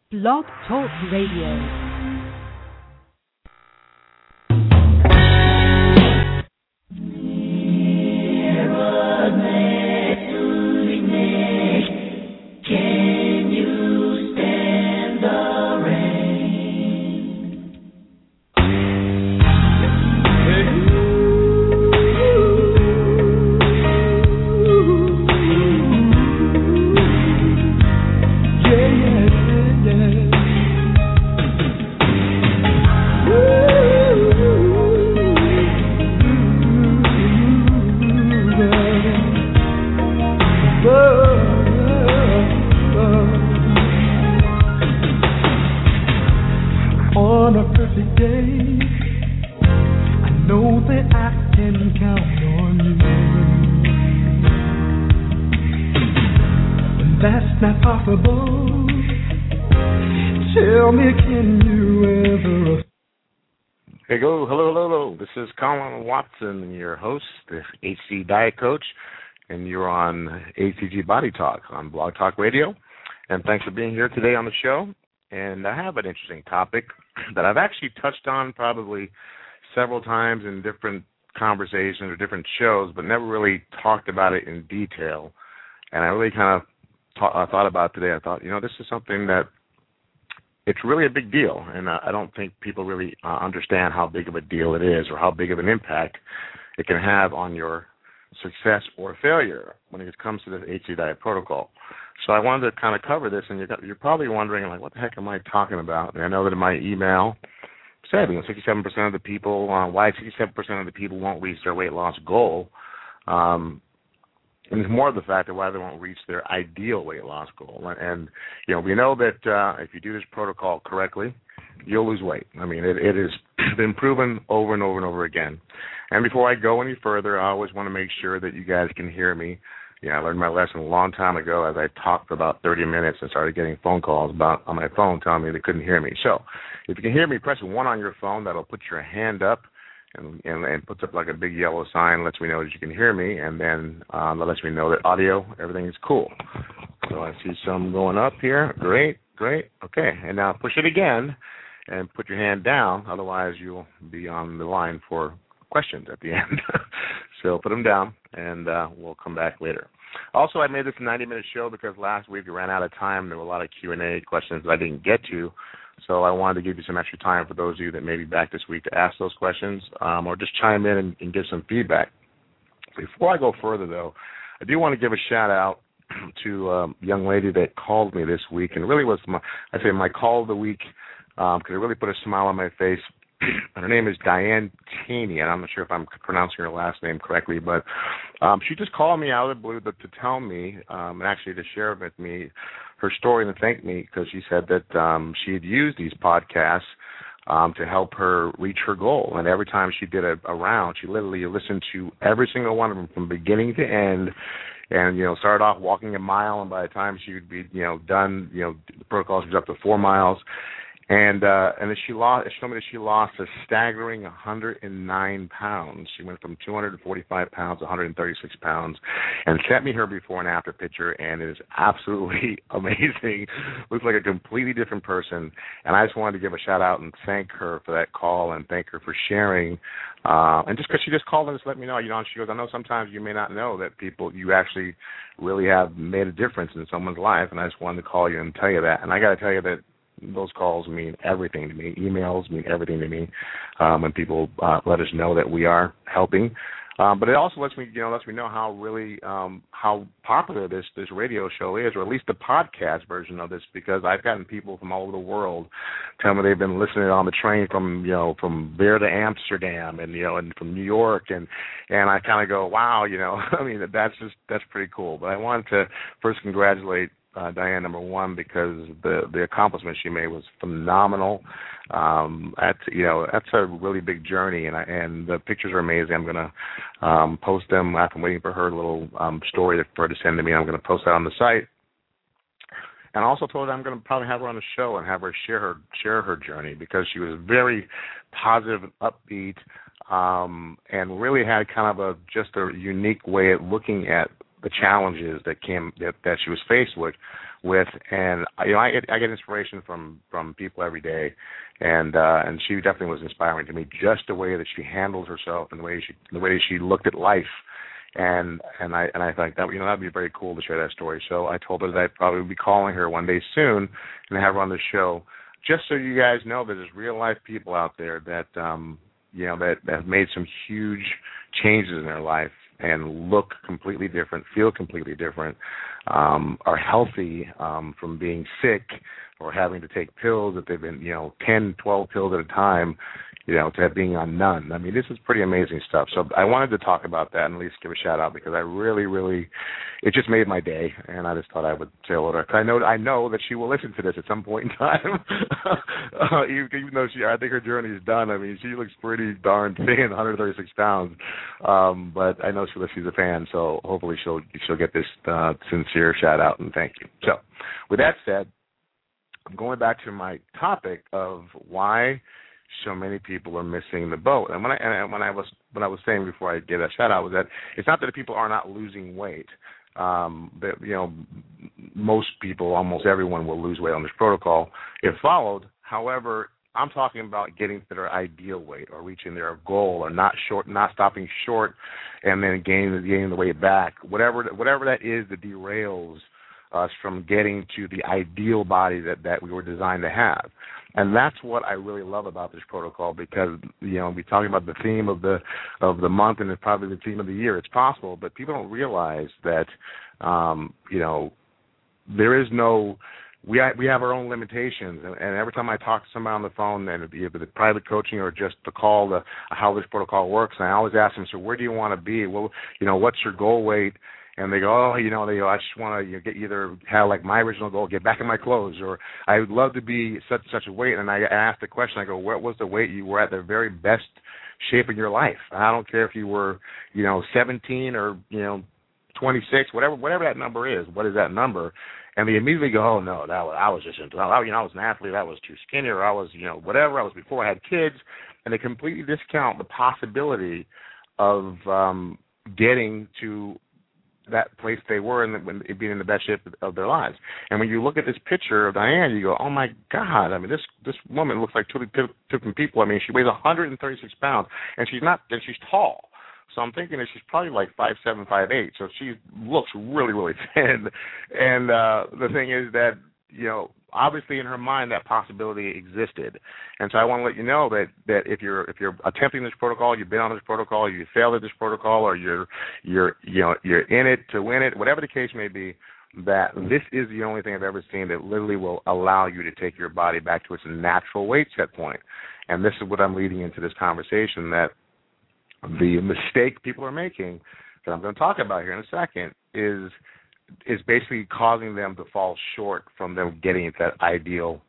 Blog Talk Radio. Hello. This is Colin Watson, your host, the HC Diet Coach, and you're on ACG Body Talk on Blog Talk Radio. And thanks for being here today on the show. And I have an interesting topic that I've actually touched on probably several times in different conversations or different shows, but never really talked about it in detail. And I really kind of thought about it today. I thought, this is something that it's really a big deal, and I don't think people really understand how big of a deal it is or how big of an impact it can have on your success or failure when it comes to the HC Diet protocol. So I wanted to kind of cover this, and you're probably wondering, what the heck am I talking about? And I know that in my email said 67% of the people, why 67% of the people won't reach their weight loss goal. And it's more of the fact that why they won't reach their ideal weight loss goal. And, we know that if you do this protocol correctly, you'll lose weight. I mean, it has been proven over and over and over again. And before I go any further, I always want to make sure that you guys can hear me. I learned my lesson a long time ago as I talked for about 30 minutes and started getting phone calls on my phone telling me they couldn't hear me. So if you can hear me, press 1 on your phone. That'll put your hand up. And puts up like a big yellow sign, lets me know that you can hear me, and then that lets me know that audio, everything is cool. So I see some going up here. Great. Okay, and now push it again and put your hand down. Otherwise, you'll be on the line for questions at the end. So put them down, and we'll come back later. Also, I made this a 90-minute show because last week we ran out of time. There were a lot of Q&A questions that I didn't get to. So I wanted to give you some extra time for those of you that may be back this week to ask those questions or just chime in and give some feedback. Before I go further, though, I do want to give a shout-out to a young lady that called me this week, and really was my call of the week because it really put a smile on my face. And her name is Diane Taney, and I'm not sure if I'm pronouncing her last name correctly, but she just called me out of the blue to tell me and actually to share with me her story and to thank me because she said that she had used these podcasts to help her reach her goal. And every time she did a round, she literally listened to every single one of them from beginning to end and, started off walking a mile, and by the time she would be, done, the protocol was up to 4 miles. And then she told me that she lost a staggering 109 pounds. She went from 245 pounds to 136 pounds, and sent me her before and after picture, and it is absolutely amazing. Looks like a completely different person. And I just wanted to give a shout out and thank her for that call and thank her for sharing. And just because she just called and just let me know, she goes, I know sometimes you may not know that you actually really have made a difference in someone's life, and I just wanted to call you and tell you that. And I got to tell you that those calls mean everything to me. Emails mean everything to me when people let us know that we are helping. But it also lets me know how really how popular this radio show is, or at least the podcast version of this, because I've gotten people from all over the world tell me they've been listening on the train from there to Amsterdam and from New York, and I kind of go, wow, I mean that's pretty cool. But I wanted to first congratulate Diane, number one, because the accomplishment she made was phenomenal. That's a really big journey, and the pictures are amazing. I'm gonna post them. I'm waiting for her little story for her to send to me. I'm gonna post that on the site. And I also told her I'm gonna probably have her on the show and have her share her journey, because she was very positive and upbeat, and really had kind of just a unique way of looking at the challenges that she was faced with with, and I get inspiration from people every day, and she definitely was inspiring to me, just the way that she handled herself and the way she looked at life. And I think that that'd be very cool to share that story. So I told her that I'd probably be calling her one day soon and have her on the show, just so you guys know that there's real life people out there that that have made some huge changes in their life and look completely different, feel completely different, are healthy from being sick or having to take pills that they've been 10, 12 pills at a time, to being on none. I mean, this is pretty amazing stuff. So I wanted to talk about that and at least give a shout out, because I really, really, it just made my day, and I just thought I would say hello to her. I know that she will listen to this at some point in time, even though I think her journey is done. I mean, she looks pretty darn thin, 136 pounds, but I know she's a fan, so hopefully she'll get this sincere shout out and thank you. So with that said, I'm going back to my topic of why so many people are missing the boat. And what I was saying before I gave that shout out was that it's not that the people are not losing weight. That most people, almost everyone, will lose weight on this protocol if followed. However, I'm talking about getting to their ideal weight or reaching their goal, or not stopping short and then gaining the weight back. Whatever that is that derails us from getting to the ideal body that we were designed to have. And that's what I really love about this protocol, because we're talking about the theme of the month, and it's probably the theme of the year. It's possible, but people don't realize that there is no. We have our own limitations, and every time I talk to somebody on the phone, and either the private coaching or just the call, how this protocol works, and I always ask them, so where do you want to be? Well, what's your goal weight? And they go, I just want to get either have like my original goal, get back in my clothes, or I would love to be such a weight. And I asked the question, I go, what was the weight you were at the very best shape in your life? I don't care if you were, 17 or 26, whatever that number is. What is that number? And they immediately go, oh no, I was just into, I was an athlete, I was too skinny, or I was, whatever. I was before I had kids, and they completely discount the possibility of getting to that place they were in, when being in the best shape of their lives. And when you look at this picture of Diane, you go, oh my God! I mean, this woman looks like two different people. I mean, she weighs 136 pounds, and she's tall. So I'm thinking that she's probably like 5'7", 5'8". So she looks really, really thin. And the thing is that obviously in her mind that possibility existed. And so I want to let you know that if you're attempting this protocol, you've been on this protocol, you failed at this protocol, or you're in it to win it, whatever the case may be, that this is the only thing I've ever seen that literally will allow you to take your body back to its natural weight set point. And this is what I'm leading into this conversation, that the mistake people are making, that I'm going to talk about here in a second, is basically causing them to fall short from them getting into that ideal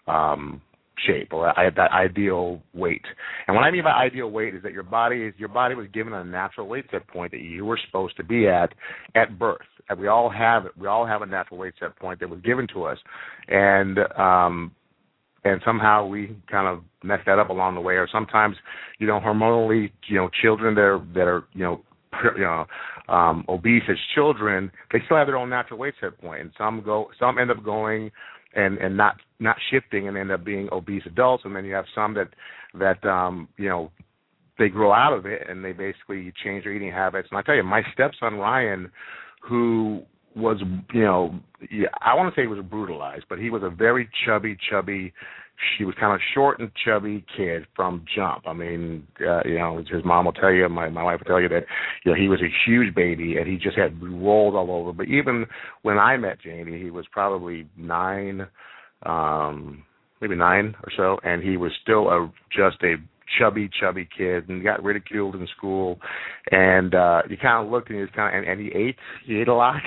shape, or that ideal weight. And what I mean by ideal weight is that your body was given a natural weight set point that you were supposed to be at birth. And we all have it. We all have a natural weight set point that was given to us, and somehow we kind of mess that up along the way. Or sometimes, hormonally, children that are obese as children, they still have their own natural weight set point, and some end up going and not shifting and end up being obese adults, and then you have some that they grow out of it and they basically change their eating habits. And I tell you, my stepson Ryan, who was, I want to say he was brutalized, but he was a very chubby, he was kind of short and chubby kid from jump. I mean, his mom will tell you, my wife will tell you that, he was a huge baby and he just had rolled all over. But even when I met Jamie, he was probably maybe 9 or so, and he was still just a chubby kid, and got ridiculed in school. And you kind of looked, and he ate a lot,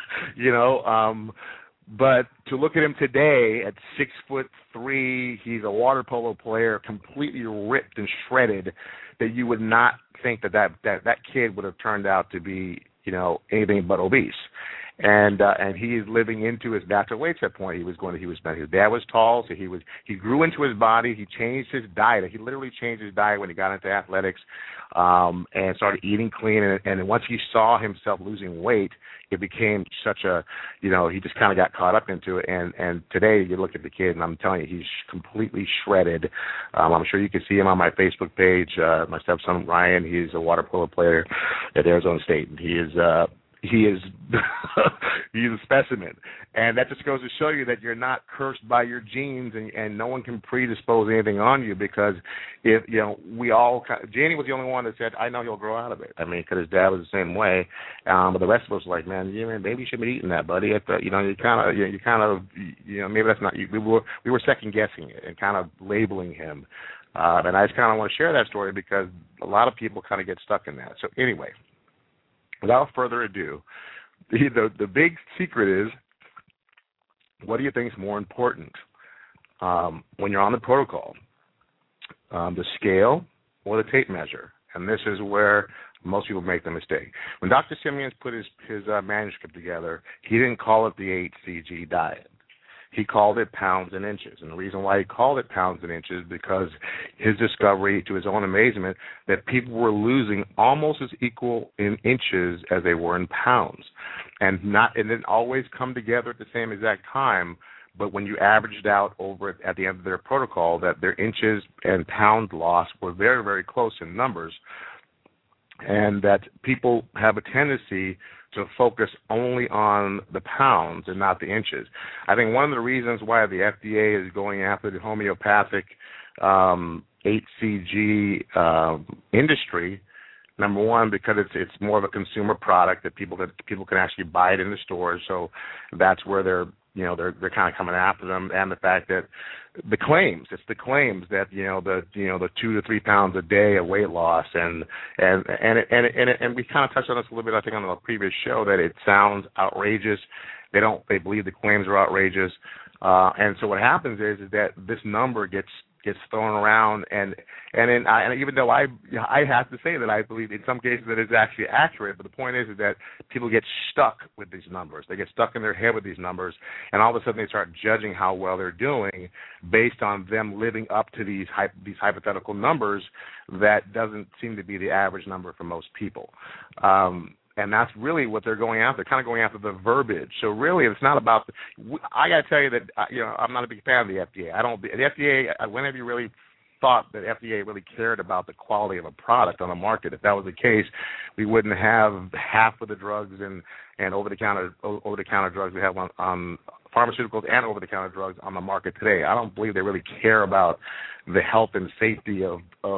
But to look at him today at 6'3", he's a water polo player, completely ripped and shredded, that you would not think that kid would have turned out to be, anything but obese. and he is living into his natural weight set point. His dad was tall, so he grew into his body. He changed his diet. He literally changed his diet when he got into athletics, and started eating clean. And once he saw himself losing weight, it became such a, he just kind of got caught up into it. And today you look at the kid, and I'm telling you, he's completely shredded. I'm sure you can see him on my Facebook page. My stepson Ryan, he's a water polo player at Arizona State, and he is he's a specimen. And that just goes to show you that you're not cursed by your genes, and no one can predispose anything on you, because if Janie was the only one that said, I know he'll grow out of it. I mean, because his dad was the same way. But the rest of us were like, man, maybe you shouldn't be eating that, buddy. Maybe that's not you. We were second guessing it and kind of labeling him. And I just kind of want to share that story because a lot of people kind of get stuck in that. So anyway, without further ado, the big secret is, what do you think is more important when you're on the protocol, the scale or the tape measure? And this is where most people make the mistake. When Dr. Simeons put his manuscript together, he didn't call it the HCG diet. He called it pounds and inches. And the reason why he called it pounds and inches is because his discovery, to his own amazement, that people were losing almost as equal in inches as they were in pounds. And didn't always come together at the same exact time, but when you averaged out over at the end of their protocol, that their inches and pound loss were very, very close in numbers, and that people have a tendency to focus only on the pounds and not the inches. I think one of the reasons why the FDA is going after the homeopathic HCG industry, number one, because it's more of a consumer product that people can actually buy it in the stores. So that's where they're kind of coming after them, and the fact that it's the claims that the 2 to 3 pounds a day of weight loss, and we kind of touched on this a little bit, I think, on the previous show, that it sounds outrageous. They believe the claims are outrageous, and so what happens is that this number gets thrown around, and even though I have to say that I believe in some cases that it's actually accurate, but the point is that people get stuck with these numbers. They get stuck in their head with these numbers, and all of a sudden they start judging how well they're doing based on them living up to these hypothetical numbers that doesn't seem to be the average number for most people. And that's really what they're going after. They're kind of going after the verbiage. So really, it's not about. I got to tell you that I'm not a big fan of the FDA. The FDA. Whenever you really thought that FDA really cared about the quality of a product on the market, if that was the case, we wouldn't have half of the drugs and over-the-counter drugs we have on pharmaceuticals and over-the-counter drugs on the market today. I don't believe they really care about the health and safety of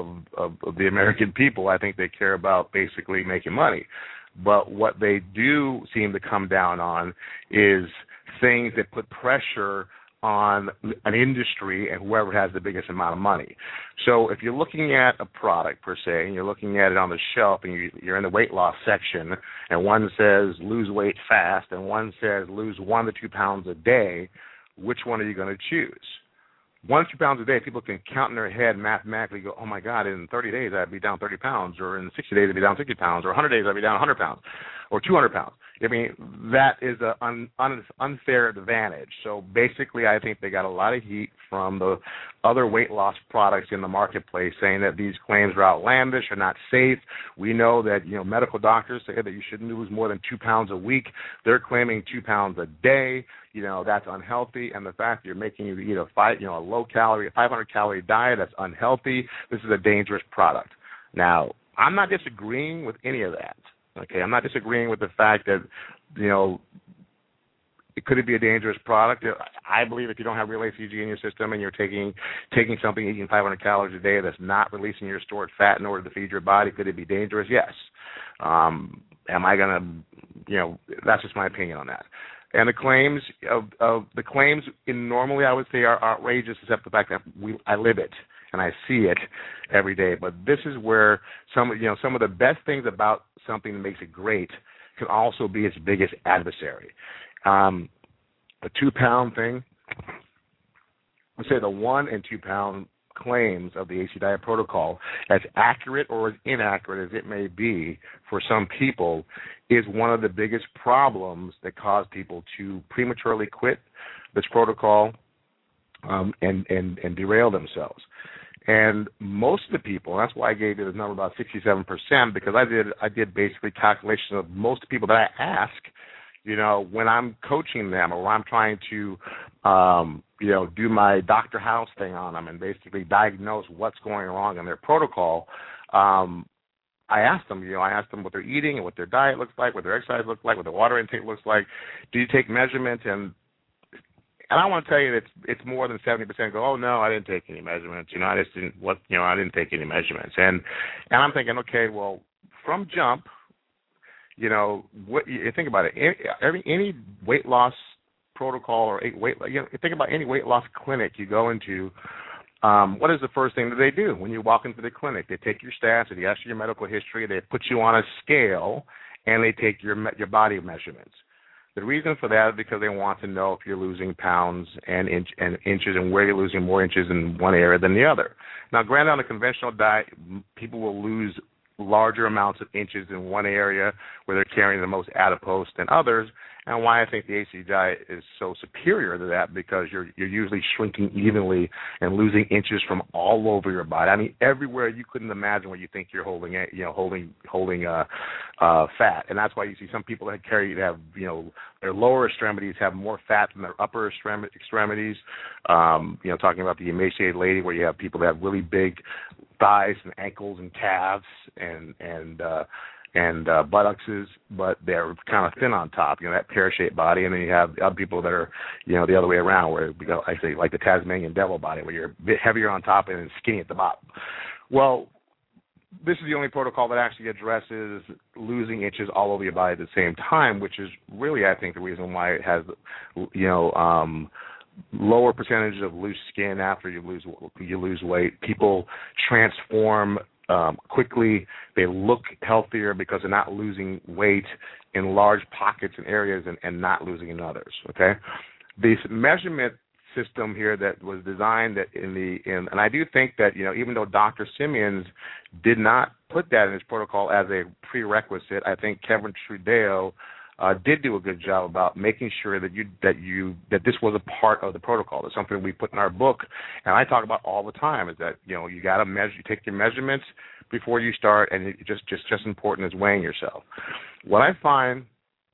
the American people. I think they care about basically making money. But what they do seem to come down on is things that put pressure on an industry and whoever has the biggest amount of money. So if you're looking at a product, per se, and you're looking at it on the shelf, and you're in the weight loss section, and one says lose weight fast, and one says lose 1 to 2 pounds a day, which one are you going to choose? 1 to 2 pounds a day, people can count in their head mathematically, go, oh my God, in 30 days I'd be down 30 pounds, or in 60 days I'd be down 60 pounds, or 100 days I'd be down 100 pounds, or 200 pounds. I mean, that is an unfair advantage. So basically, I think they got a lot of heat from the other weight loss products in the marketplace saying that these claims are outlandish, are not safe. We know that, medical doctors say that you shouldn't lose more than 2 pounds a week. They're claiming 2 pounds a day. That's unhealthy. And the fact that you're making you eat a low-calorie, 500-calorie diet, that's unhealthy. This is a dangerous product. Now, I'm not disagreeing with any of that. Okay, I'm not disagreeing with the fact that, could it be a dangerous product? I believe if you don't have real HCG in your system and you're taking something, eating 500 calories a day that's not releasing your stored fat in order to feed your body, could it be dangerous? Yes. Am I going to, that's just my opinion on that. And the claims normally I would say are outrageous, except the fact that I live it and I see it every day. But this is where some of the best things about something that makes it great can also be its biggest adversary. The 2 pound thing, let's say the 1 and 2 pound claims of the AC Diet Protocol, as accurate or as inaccurate as it may be for some people, is one of the biggest problems that cause people to prematurely quit this protocol and derail themselves. And most of the people, and that's why I gave you the number about 67%, because I did basically calculations of most people that I ask, when I'm coaching them or when I'm trying to, do my Dr. House thing on them and basically diagnose what's going wrong in their protocol. I ask them, what they're eating and what their diet looks like, what their exercise looks like, what their water intake looks like. Do you take measurements? And I want to tell you that it's more than 70% go, oh no, I didn't take any measurements. I didn't take any measurements. And I'm thinking, okay, well, from jump, what you think about it. Any weight loss protocol or think about any weight loss clinic you go into. What is the first thing that they do when you walk into the clinic? They take your stats, and they ask you your medical history. They put you on a scale, and they take your body measurements. The reason for that is because they want to know if you're losing pounds and inches, and where you're losing more inches in one area than the other. Now, granted, on a conventional diet, people will lose larger amounts of inches in one area where they're carrying the most adipose than others, and why I think the AC diet is so superior to that, because you're usually shrinking evenly and losing inches from all over your body. I mean, everywhere you couldn't imagine where you think you're holding fat, and that's why you see some people that have their lower extremities have more fat than their upper extremities. Talking about the emaciated lady, where you have people that have really big thighs and ankles and calves and buttocks, but they're kind of thin on top, that pear-shaped body. And then you have other people that are, the other way around, where I say like the Tasmanian devil body, where you're a bit heavier on top and skinny at the bottom. Well, this is the only protocol that actually addresses losing inches all over your body at the same time, which is really, I think, the reason why it has, lower percentage of loose skin after you lose weight. People transform quickly. They look healthier because they're not losing weight in large pockets and areas and not losing in others. Okay, this measurement system here that was designed and I do think that even though Dr. Simeons did not put that in his protocol as a prerequisite, I think Kevin Trudeo did do a good job about making sure that this was a part of the protocol. It's something we put in our book, and I talk about all the time, is that you got to measure, you take your measurements before you start, and it's just important as weighing yourself. What I find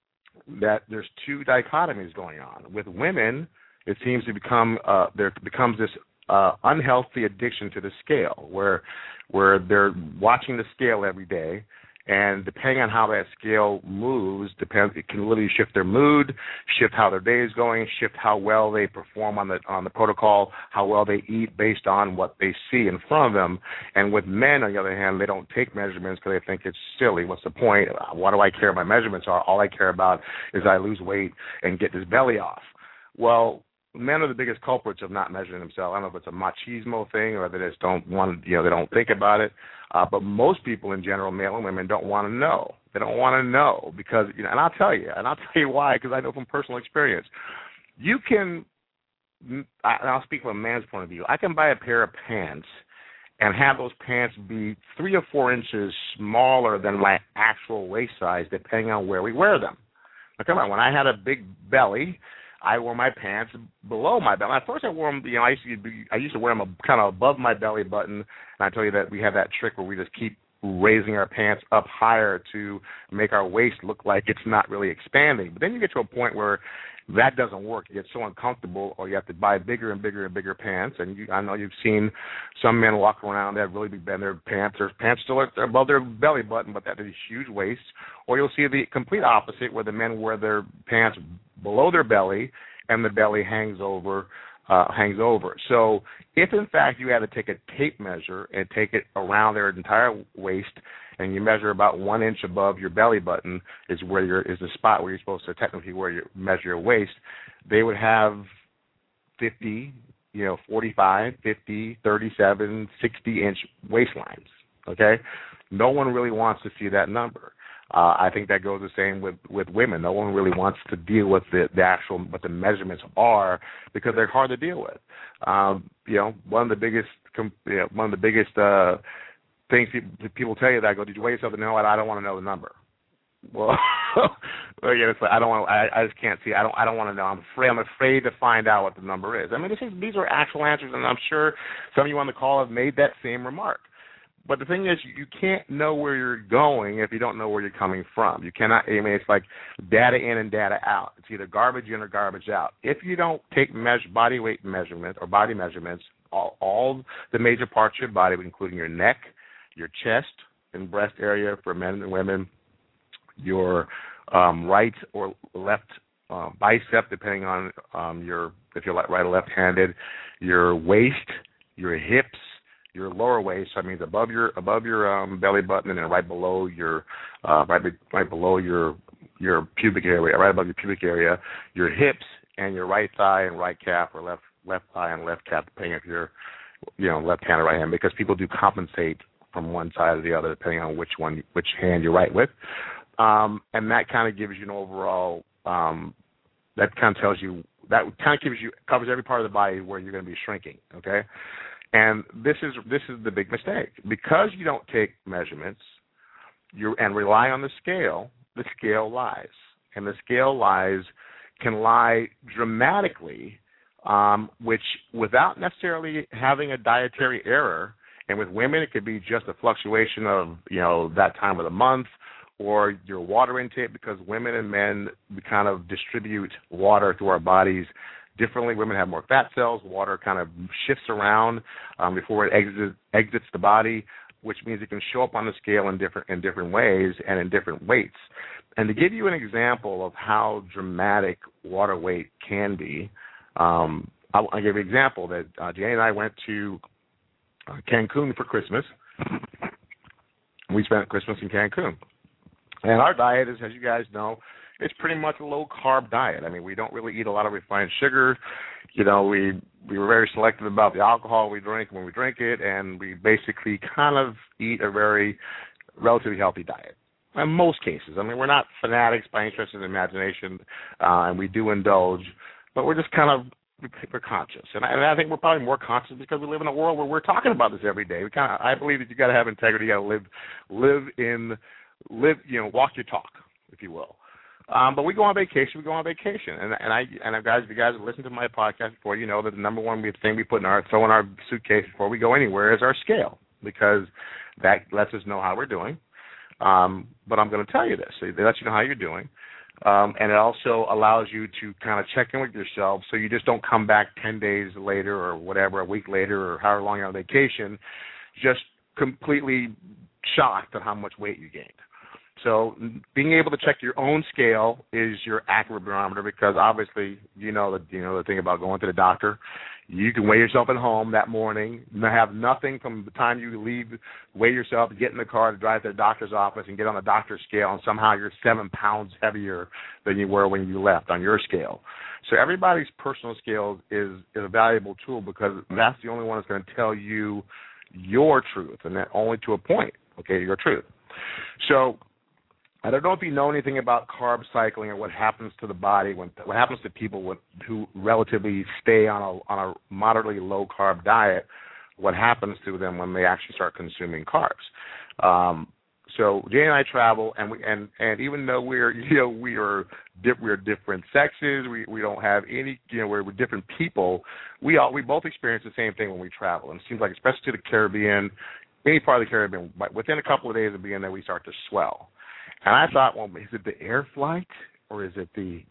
that there's two dichotomies going on with women. It seems to become there becomes this unhealthy addiction to the scale, where they're watching the scale every day. And depending on how that scale moves, it can literally shift their mood, shift how their day is going, shift how well they perform on the protocol, how well they eat based on what they see in front of them. And with men, on the other hand, they don't take measurements because they think it's silly. What's the point? Why do I care what my measurements are? All I care about is I lose weight and get this belly off. Well, men are the biggest culprits of not measuring themselves. I don't know if it's a machismo thing or they just don't want, they don't think about it. But most people in general, male and women, don't want to know. They don't want to know because, and I'll tell you why, because I know from personal experience. You can, and I'll speak from a man's point of view, I can buy a pair of pants and have those pants be 3 or 4 inches smaller than my actual waist size, depending on where we wear them. Now, come on, when I had a big belly, I wore my pants below my belly. At first, I wore them. I used to wear them kind of above my belly button. And I tell you that we have that trick where we just keep raising our pants up higher to make our waist look like it's not really expanding. But then you get to a point where that doesn't work. You get so uncomfortable, or you have to buy bigger and bigger and bigger pants. And I know you've seen some men walk around that have really big their pants. Their pants still are above their belly button, but that is huge waist. Or you'll see the complete opposite, where the men wear their pants below their belly and the belly hangs over. So if, in fact, you had to take a tape measure and take it around their entire waist, and you measure about 1 inch above your belly button is the spot where you're supposed to technically measure your waist, they would have 50, 45, 50, 37, 60-inch waistlines, okay? No one really wants to see that number. I think that goes the same with women. No one really wants to deal with the actual what the measurements are because they're hard to deal with. One of the biggest things people tell you that I go, did you weigh yourself? No, I don't want to know the number. Well, it's like I don't want. I just can't see. I don't want to know. I'm afraid to find out what the number is. I mean, these are actual answers, and I'm sure some of you on the call have made that same remark. But the thing is, you can't know where you're going if you don't know where you're coming from. You cannot. I mean, it's like data in and data out. It's either garbage in or garbage out. If you don't take body weight measurements or body measurements, all the major parts of your body, including your neck, your chest and breast area for men and women, your right or left bicep, depending on if you're right or left-handed, your waist, your hips, your lower waist. So that means above your belly button and then right below your below your pubic area, right above your pubic area, your hips and your right thigh and right calf, or left thigh and left calf, depending if you're left hand or right hand, because people do compensate from one side or the other depending on which hand you're right with. And that kind of gives you an overall, covers every part of the body where you're going to be shrinking, okay? And this is the big mistake. Because you don't take measurements and rely on the scale lies. And the scale can lie dramatically, which without necessarily having a dietary error. And with women, it could be just a fluctuation of, that time of the month, or your water intake, because women and men, we kind of distribute water through our bodies differently. Women have more fat cells. Water kind of shifts around before it exits the body, which means it can show up on the scale in different ways and in different weights. And to give you an example of how dramatic water weight can be, I'll give you an example that Jane and I went to Cancun for Christmas. We spent Christmas in Cancun. And our diet is, as you guys know, it's pretty much a low-carb diet. I mean, we don't really eat a lot of refined sugar. We were very selective about the alcohol we drink when we drink it, and we basically kind of eat a very relatively healthy diet. In most cases. I mean, we're not fanatics by any stretch of the imagination, and we do indulge, but we're just kind of we're conscious. And I think we're probably more conscious because we live in a world where we're talking about this every day. I believe that you got to have integrity. You got to walk your talk, if you will. But we go on vacation. And guys, if you guys have listened to my podcast before, you know that the number one thing we throw in our suitcase before we go anywhere is our scale, because that lets us know how we're doing. But I'm going to tell you this. So it lets you know how you're doing. And it also allows you to kind of check in with yourself, so you just don't come back 10 days later or whatever, a week later or however long you're on vacation, just completely shocked at how much weight you gained. So being able to check your own scale is your accurate barometer, because obviously the thing about going to the doctor. You can weigh yourself at home that morning, have nothing from the time you leave, weigh yourself, get in the car to drive to the doctor's office and get on the doctor's scale, and somehow you're 7 pounds heavier than you were when you left on your scale. So everybody's personal scale is a valuable tool, because that's the only one that's going to tell you your truth, and that only to a point, okay, your truth. So I don't know if you know anything about carb cycling or what happens to the body, what happens to people who relatively stay on a moderately low carb diet. What happens to them when they actually start consuming carbs? So Jay and I travel, and even though we're different sexes, we don't have any, we're different people. We both experience the same thing when we travel, and it seems like, especially to the Caribbean, any part of the Caribbean, within a couple of days of being there, we start to swell. And I thought, well, is it the air flight, or is it the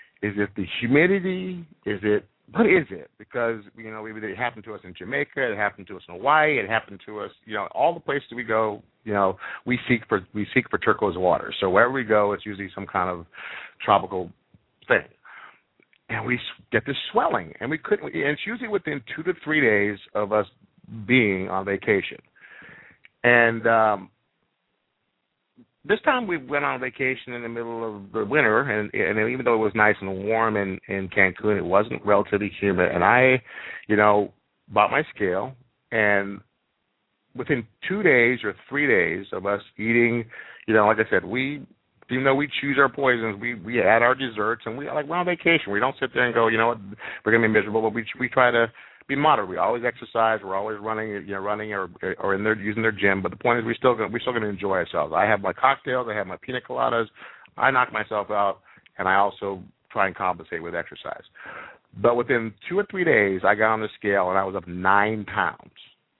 humidity? What is it? Because, it happened to us in Jamaica, it happened to us in Hawaii, it happened to us, all the places we go, we seek for turquoise water. So wherever we go, it's usually some kind of tropical thing. And we get this swelling, and it's usually within 2 to 3 days of us being on vacation. And this time we went on vacation in the middle of the winter, and even though it was nice and warm in Cancun, it wasn't relatively humid. And I, bought my scale, and within 2 days or 3 days of us eating, like I said, we choose our poisons. We add our desserts, and we're on vacation. We don't sit there and go, we're gonna be miserable, but we try to be moderate. We always exercise. We're always running or in there using their gym. But the point is, we're still gonna enjoy ourselves. I have my cocktails. I have my pina coladas. I knock myself out, and I also try and compensate with exercise. But within 2 or 3 days, I got on the scale, and I was up 9 pounds.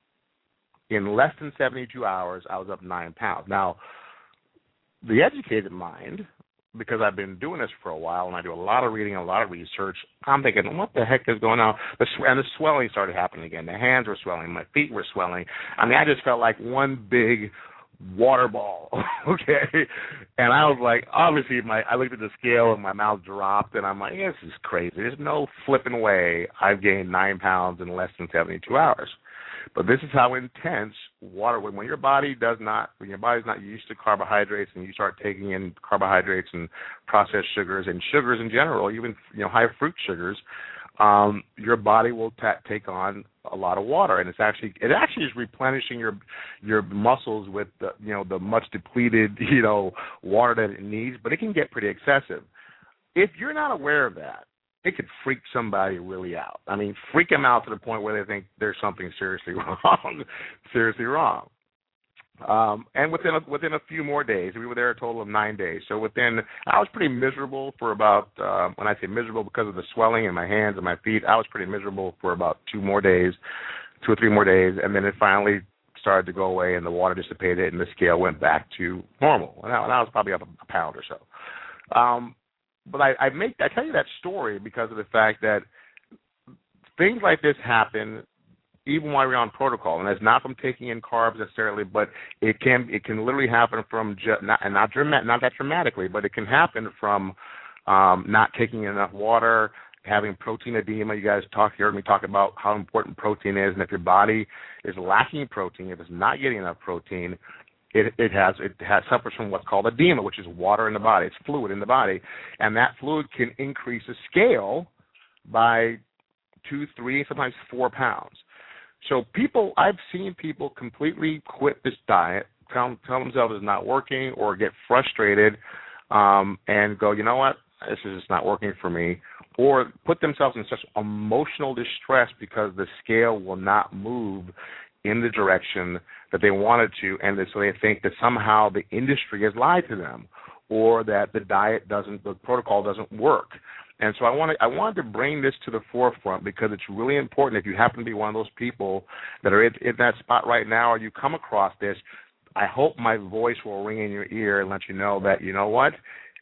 In less than 72 hours, I was up 9 pounds. Now, the educated mind, because I've been doing this for a while, and I do a lot of reading, a lot of research, I'm thinking, what the heck is going on? And the swelling started happening again. The hands were swelling. My feet were swelling. I mean, I just felt like one big water ball, okay? And I was like, obviously, I looked at the scale and my mouth dropped, and I'm like, this is crazy. There's no flipping way I've gained 9 pounds in less than 72 hours. But this is how intense water, when your body's not used to carbohydrates, and you start taking in carbohydrates and processed sugars and sugars in general, even high fruit sugars, your body will take on a lot of water, and it actually is replenishing your muscles with the much depleted water that it needs, but it can get pretty excessive. If you're not aware of that, it could freak somebody really out. I mean, freak them out to the point where they think there's something seriously wrong. And within a few more days, we were there a total of 9 days. So I was pretty miserable for about, when I say miserable because of the swelling in my hands and my feet, I was pretty miserable for about 2 or 3 more days, and then it finally started to go away, and the water dissipated, and the scale went back to normal. And I was probably up a pound or so. But I tell you that story because of the fact that things like this happen even while you're on protocol, and it's not from taking in carbs necessarily, but it can literally happen from not that dramatically, but it can happen from not taking enough water, having protein edema. You guys heard me talk about how important protein is, and if your body is lacking protein, if it's not getting enough protein, it suffers from what's called edema, which is water in the body. It's fluid in the body, and that fluid can increase the scale by 2, 3, sometimes 4 pounds. So I've seen people completely quit this diet, tell themselves it's not working, or get frustrated and go, you know what, this is just not working for me, or put themselves in such emotional distress because the scale will not move in the direction that they wanted to, and so they think that somehow the industry has lied to them, or that the protocol doesn't work. And so I wanted to bring this to the forefront because it's really important. If you happen to be one of those people that are in that spot right now, or you come across this, I hope my voice will ring in your ear and let you know that, you know what,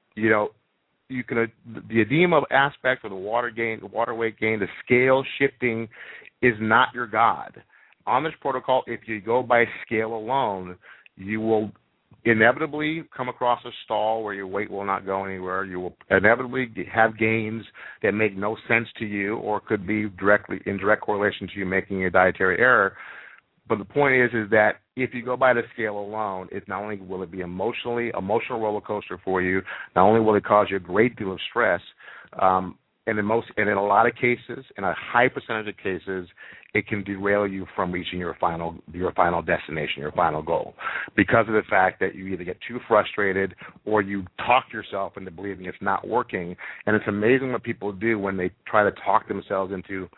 you can, the edema aspect or the water weight gain, the scale shifting is not your God. On this protocol, if you go by scale alone, you will inevitably come across a stall where your weight will not go anywhere. You will inevitably have gains that make no sense to you or could be in direct correlation to you making a dietary error. But the point is that if you go by the scale alone, it not only will it be emotional roller coaster for you, not only will it cause you a great deal of stress, and in a lot of cases, in a high percentage of cases, it can derail you from reaching your final destination, your final goal, because of the fact that you either get too frustrated or you talk yourself into believing it's not working. And it's amazing what people do when they try to talk themselves into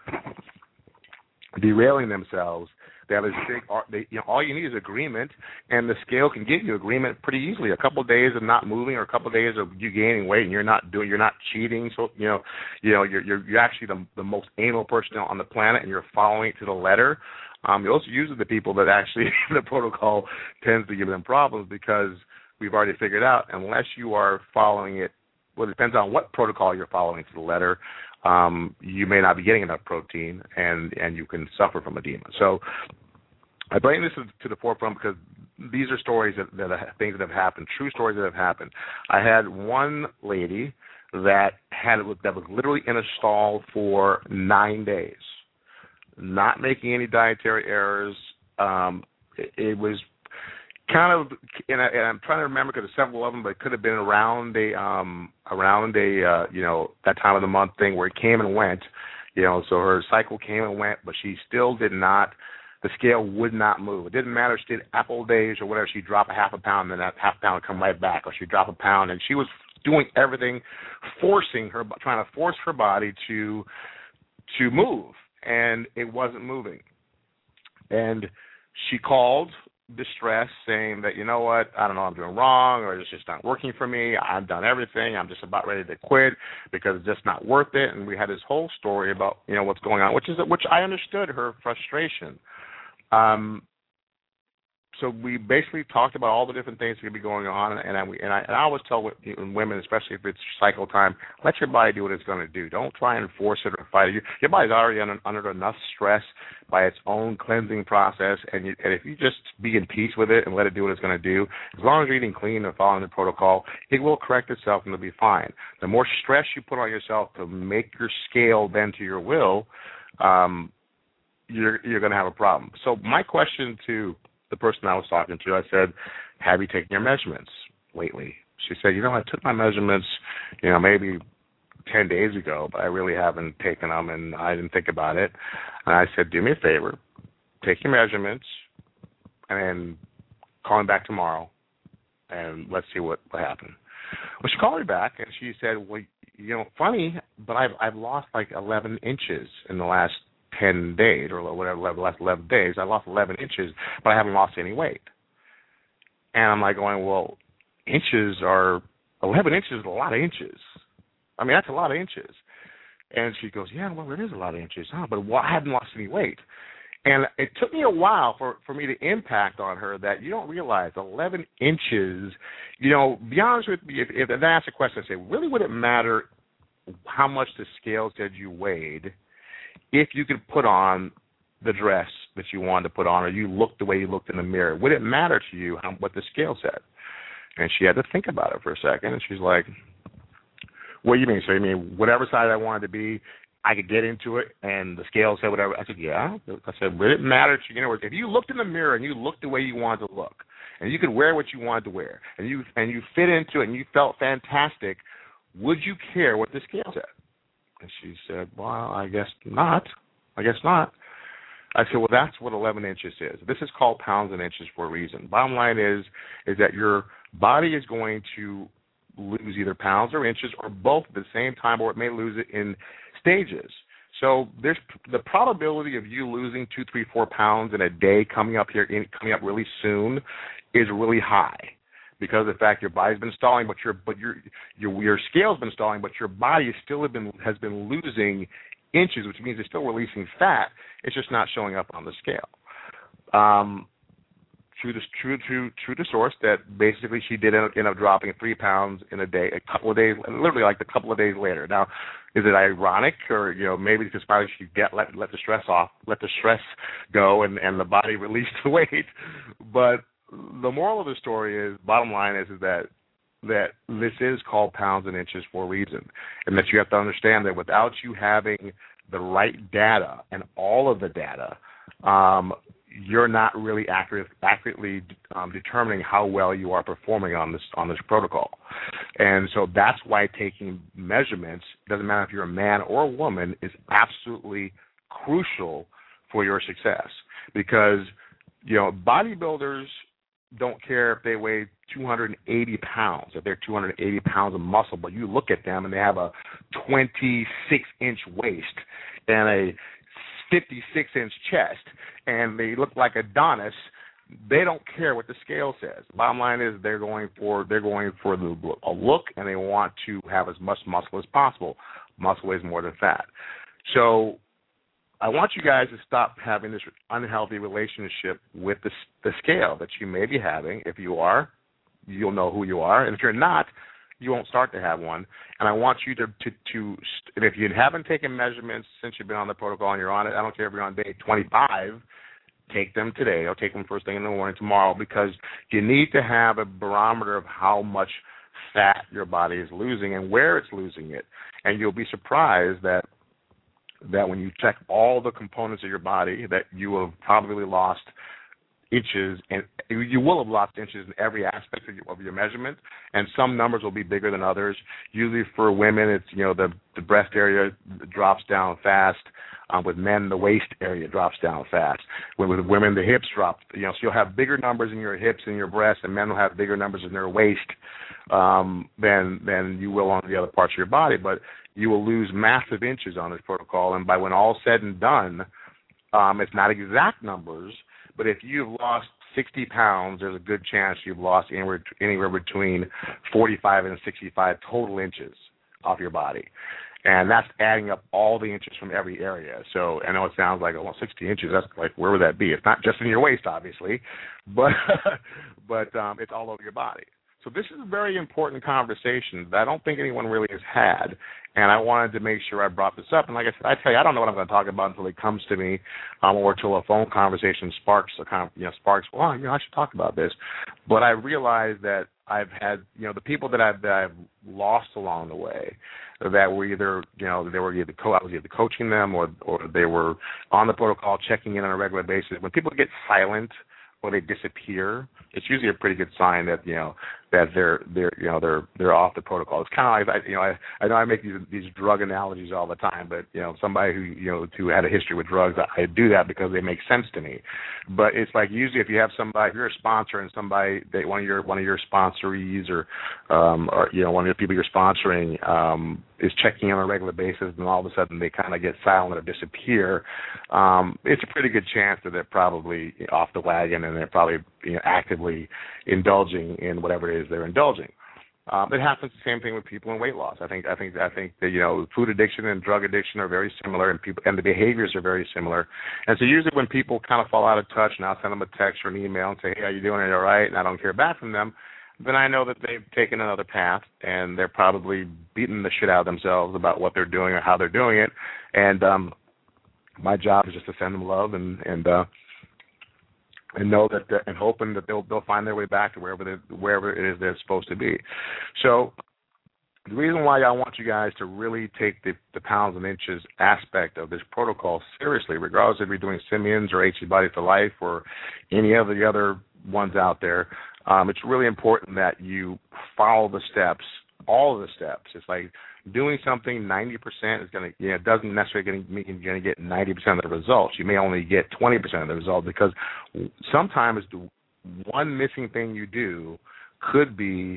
derailing themselves. They have this all you need is agreement, and the scale can give you agreement pretty easily. A couple of days of not moving, or a couple of days of you gaining weight, and you're not cheating. So you're actually the most anal person on the planet, and you're following it to the letter. Usually the people that actually the protocol tends to give them problems, because we've already figured out unless you are following it. Well, it depends on what protocol you're following to the letter. You may not be getting enough protein, and you can suffer from edema. So I bring this to the forefront because these are stories things that have happened, true stories that have happened. I had one lady that was literally in a stall for 9 days, not making any dietary errors. It was kind of, and I'm trying to remember because there's several of them, but it could have been around a that time of the month thing where it came and went, so her cycle came and went, but she still did not the scale would not move. It didn't matter if she did apple days or whatever. She'd drop a half a pound, and then that half a pound would come right back, or she'd drop a pound. And she was doing everything, trying to force her body to move, and it wasn't moving. And she called distressed, saying that, you know what, I don't know what I'm doing wrong, or it's just not working for me. I've done everything. I'm just about ready to quit because it's just not worth it. And we had this whole story about, you know, what's going on, which I understood her frustration. So we basically talked about all the different things that could be going on, and I always tell women, especially if it's cycle time, let your body do what it's going to do. Don't try and force it or fight it. Your body's already under enough stress by its own cleansing process, and if you just be in peace with it and let it do what it's going to do, as long as you're eating clean and following the protocol, it will correct itself and it'll be fine. The more stress you put on yourself to make your scale bend to your will, you're going to have a problem. So my question to the person I was talking to, I said, have you taken your measurements lately? She said, you know, I took my measurements, you know, maybe 10 days ago, but I really haven't taken them, and I didn't think about it. And I said, do me a favor, take your measurements, and then call me back tomorrow, and let's see what happened. Well, she called me back, and she said, well, you know, funny, but I've lost like 11 inches in the last 10 days or whatever, the last 11 days. I lost 11 inches, but I haven't lost any weight. And I'm like going, well, 11 inches is a lot of inches. I mean, that's a lot of inches. And she goes, yeah, well, it is a lot of inches, huh? But I haven't lost any weight. And it took me a while for me to impact on her that you don't realize 11 inches, you know, be honest with me, if I ask a question, I say, really would it matter how much the scale said you weighed if you could put on the dress that you wanted to put on, or you looked the way you looked in the mirror? Would it matter to you what the scale said? And she had to think about it for a second, and she's like, what do you mean? So you mean whatever size I wanted to be, I could get into it, and the scale said whatever? I said, yeah. I said, would it matter to you? In other words, if you looked in the mirror and you looked the way you wanted to look, and you could wear what you wanted to wear, and you fit into it, and you felt fantastic, would you care what the scale said? And she said, well, I guess not. I said, well, that's what 11 inches is. This is called pounds and inches for a reason. Bottom line is that your body is going to lose either pounds or inches or both at the same time, or it may lose it in stages. So there's the probability of you losing 2, 3, 4 pounds in a day coming up really soon is really high. Because of the fact your body's been stalling, but your scale's been stalling, but your body has been losing inches, which means it's still releasing fat. It's just not showing up on the scale. True to source that basically she did end up dropping 3 pounds in a day, a couple of days, literally like a couple of days later. Now, is it ironic, or maybe because finally she let the stress off, let the stress go, and the body released the weight, but the moral of the story is, bottom line is that this is called pounds and inches for a reason, and that you have to understand that without you having the right data and all of the data, you're not really accurately determining how well you are performing on this protocol. And so that's why taking measurements, doesn't matter if you're a man or a woman, is absolutely crucial for your success. Because bodybuilders don't care if they weigh 280 pounds, if they're 280 pounds of muscle, but you look at them and they have a 26-inch waist and a 56-inch chest, and they look like Adonis. They don't care what the scale says. Bottom line is they're going for a look, and they want to have as much muscle as possible. Muscle weighs more than fat. So I want you guys to stop having this unhealthy relationship with the scale that you may be having. If you are, you'll know who you are. And if you're not, you won't start to have one. And I want you to and if you haven't taken measurements since you've been on the protocol and you're on it, I don't care if you're on day 25, take them today. I'll take them first thing in the morning tomorrow, because you need to have a barometer of how much fat your body is losing and where it's losing it. And you'll be surprised that when you check all the components of your body, that you have probably lost inches, and you will have lost inches in every aspect of your measurement, and some numbers will be bigger than others. Usually for women, it's, the breast area drops down fast. With men, the waist area drops down fast. With women, the hips drop. So you'll have bigger numbers in your hips and your breasts, and men will have bigger numbers in their waist than you will on the other parts of your body. But you will lose massive inches on this protocol, and by when all's said and done, it's not exact numbers, but if you've lost 60 pounds, there's a good chance you've lost anywhere between 45 and 65 total inches off your body. And that's adding up all the inches from every area. So I know it sounds like, 60 inches, that's like, where would that be? It's not just in your waist, obviously, but it's all over your body. So this is a very important conversation that I don't think anyone really has had, and I wanted to make sure I brought this up. And like I said, I tell you, I don't know what I'm going to talk about until it comes to me, or till a phone conversation sparks. Well, I should talk about this. But I realized that I've had, the people that I've lost along the way, that were either, I was either coaching them or they were on the protocol, checking in on a regular basis. When people get silent or they disappear, it's usually a pretty good sign that that they're off the protocol. It's kind of like I know I make these drug analogies all the time, but somebody who had a history with drugs, I do that because they make sense to me. But it's like usually if you have somebody, if you're a sponsor and somebody, one of your sponsorees or one of the people you're sponsoring is checking on a regular basis, and all of a sudden they kind of get silent or disappear, it's a pretty good chance that they're probably off the wagon and they're probably actively indulging in whatever it is they're indulging. It happens the same thing with people in weight loss. I think that food addiction and drug addiction are very similar, and the behaviors are very similar. And so usually when people kind of fall out of touch, and I'll send them a text or an email and say, "Hey, how you doing? Are you all right?" and I don't hear back from them, then I know that they've taken another path and they're probably beating the shit out of themselves about what they're doing or how they're doing it. And my job is just to send them love and know that and hoping that they'll find their way back to wherever it is they're supposed to be. So the reason why I want you guys to really take the pounds and inches aspect of this protocol seriously, regardless if you're doing Simeon's or HC Body for Life or any of the other ones out there, it's really important that you follow the steps, all of the steps. It's like doing something 90% is going to, doesn't necessarily mean you're going to get 90% of the results. You may only get 20% of the results, because sometimes the one missing thing you do could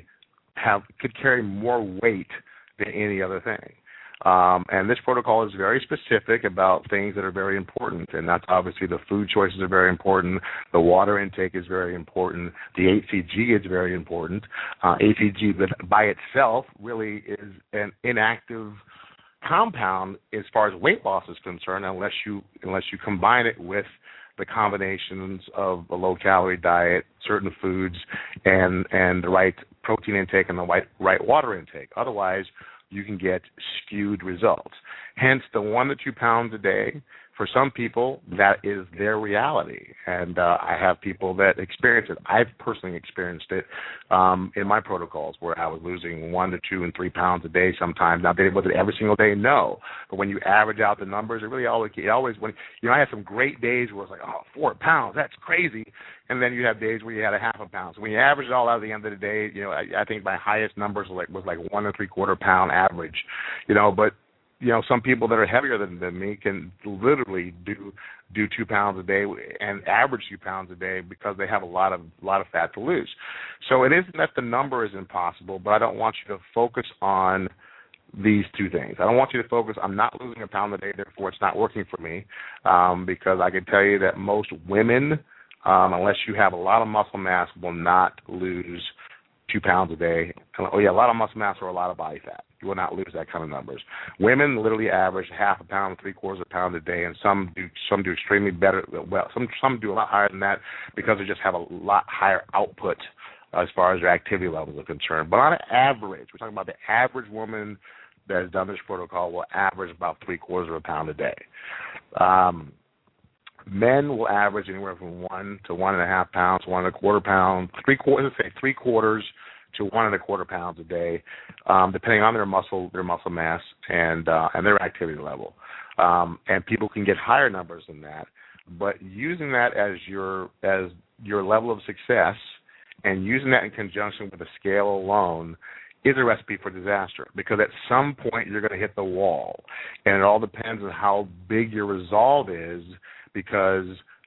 carry more weight than any other thing. And this protocol is very specific about things that are very important, and that's obviously the food choices are very important, the water intake is very important, the HCG is very important. HCG by itself really is an inactive compound as far as weight loss is concerned, unless you combine it with the combinations of a low-calorie diet, certain foods, and the right protein intake and the right water intake. Otherwise, you can get skewed results. Hence, the 1 to 2 pounds a day, for some people, that is their reality. And I have people that experience it. I've personally experienced it in my protocols, where I was losing 1 to 2 and 3 pounds a day sometimes. Now, was it every single day? No. But when you average out the numbers, I had some great days where it was like, 4 pounds, that's crazy. And then you have days where you had a half a pound. So when you average it all out at the end of the day, I think my highest numbers was like 1 3/4 pound average, but some people that are heavier than me can literally do 2 pounds a day and average 2 pounds a day because they have a lot of fat to lose. So it isn't that the number is impossible, but I don't want you to focus on these two things. I don't want you to focus, I'm not losing a pound a day, therefore it's not working for me, because I can tell you that most women, unless you have a lot of muscle mass, will not lose 2 pounds a day. A lot of muscle mass or a lot of body fat. You will not lose that kind of numbers. Women literally average half a pound, 3/4 pound a day, and some do extremely better. Well, some do a lot higher than that because they just have a lot higher output as far as their activity levels are concerned. But on average, we're talking about the average woman that has done this protocol will average about 3/4 pound a day. Men will average anywhere from 1 to 1.5 pounds, 1 1/4 pound, 3/4 to 1 1/4 pounds a day, depending on their muscle mass and their activity level. And people can get higher numbers than that, but using that as your level of success and using that in conjunction with a scale alone is a recipe for disaster, because at some point you're going to hit the wall. And it all depends on how big your resolve is, because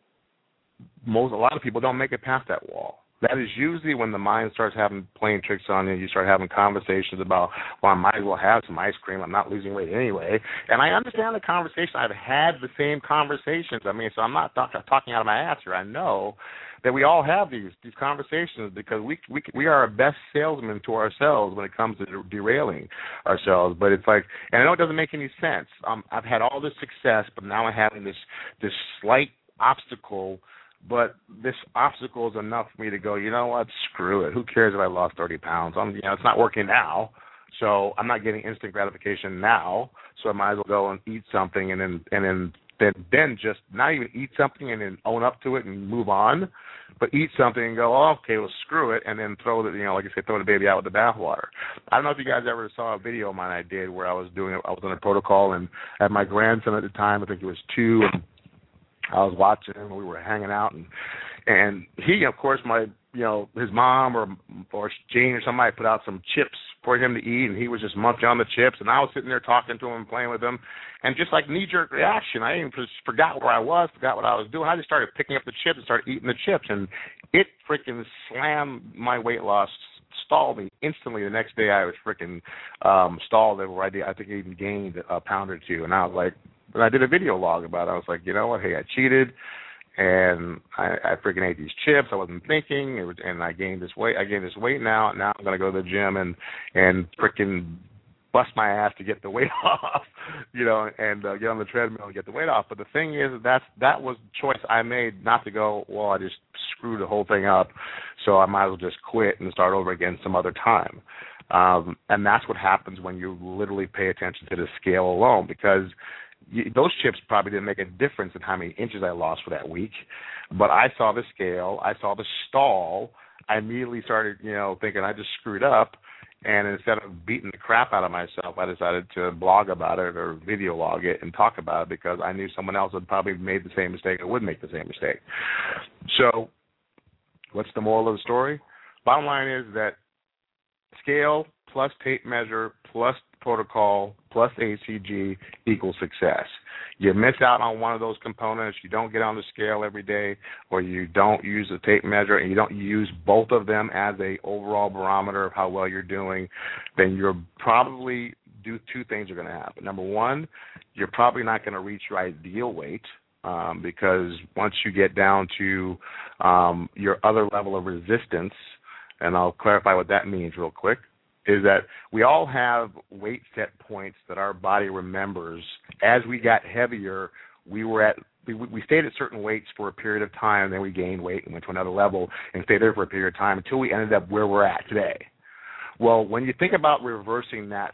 a lot of people don't make it past that wall. That is usually when the mind starts playing tricks on you. You start having conversations about, well, I might as well have some ice cream. I'm not losing weight anyway. And I understand the conversation. I've had the same conversations. I mean, so I'm not talking out of my ass here. I know that we all have these conversations, because we are our best salesmen to ourselves when it comes to derailing ourselves. But it's like, and I know it doesn't make any sense. I've had all this success, but now I'm having this slight obstacle. But this obstacle is enough for me to go, you know what, screw it. Who cares if I lost 30 pounds? It's not working now, so I'm not getting instant gratification now, so I might as well go and eat something and then just not even eat something and then own up to it and move on, but eat something and go, oh, okay, well, screw it, and then throw the baby out with the bathwater. I don't know if you guys ever saw a video of mine I did where I was on a protocol, and I had my grandson at the time, I think he was 2, and I was watching him, and we were hanging out, and he, of course, his mom or Jane or somebody put out some chips for him to eat, and he was just munching on the chips, and I was sitting there talking to him and playing with him, and just like knee-jerk reaction, I even just forgot where I was, forgot what I was doing. I just started picking up the chips and started eating the chips, and it freaking slammed my weight loss, stalled me instantly. The next day I was freaking stalled it, where I think I even gained a pound or two, and I was like, and I did a video log about it. I was like, you know what? Hey, I cheated, and I freaking ate these chips. I wasn't thinking, and I gained this weight. I gained this weight now. Now I'm going to go to the gym and freaking bust my ass to get the weight off, and get on the treadmill and get the weight off. But the thing is, that was the choice I made, not to go, well, I just screwed the whole thing up, so I might as well just quit and start over again some other time. And that's what happens when you literally pay attention to the scale alone, because those chips probably didn't make a difference in how many inches I lost for that week, but I saw the scale, I saw the stall, I immediately started, thinking I just screwed up, and instead of beating the crap out of myself, I decided to blog about it or video log it and talk about it, because I knew someone else had probably made the same mistake or would make the same mistake. So what's the moral of the story? Bottom line is that scale plus tape measure plus protocol plus ACG equals success. You miss out on one of those components, you don't get on the scale every day, or you don't use the tape measure and you don't use both of them as a overall barometer of how well you're doing, then you're probably two things are going to happen. Number one, you're probably not going to reach your ideal weight, because once you get down to your other level of resistance, and I'll clarify what that means real quick, is that we all have weight set points that our body remembers. As we got heavier, we stayed at certain weights for a period of time, then we gained weight and went to another level and stayed there for a period of time until we ended up where we're at today. Well, when you think about reversing that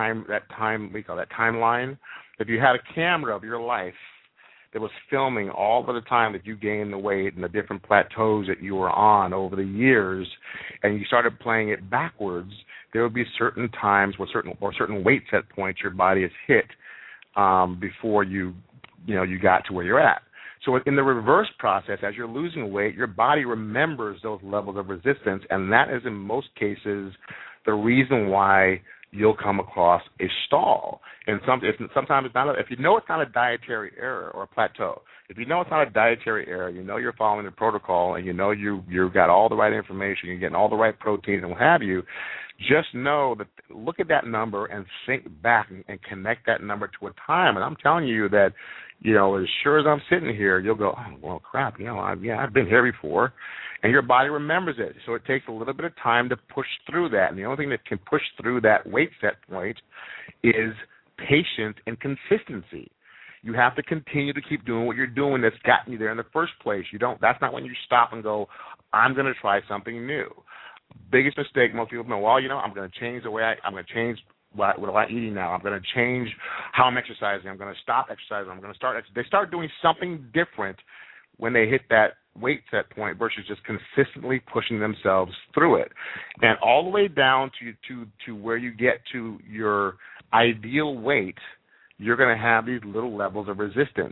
timeline, if you had a camera of your life that was filming all of the time that you gained the weight and the different plateaus that you were on over the years, and you started playing it backwards, there would be certain times where certain weight set points your body has hit before you got to where you're at. So in the reverse process, as you're losing weight, your body remembers those levels of resistance, and that is in most cases the reason why you'll come across a stall. And sometimes it's not. If you know it's not a dietary error or a plateau, if you know it's not a dietary error, you know you're following the protocol, and you know you've got all the right information, you're getting all the right protein and what have you, just know that, look at that number and think back and connect that number to a time. And I'm telling you that, as sure as I'm sitting here, you'll go, oh, well, crap, I've been here before. And your body remembers it. So it takes a little bit of time to push through that. And the only thing that can push through that weight set point is patience and consistency. You have to continue to keep doing what you're doing that's gotten you there in the first place. That's not when you stop and go, I'm going to try something new. Biggest mistake most people know, I'm going to change the way I'm going to change what I'm eating now. I'm going to change how I'm exercising. I'm going to stop exercising. I'm going to start. They start doing something different when they hit that weight set point versus just consistently pushing themselves through it. And all the way down to where you get to your ideal weight, you're going to have these little levels of resistance.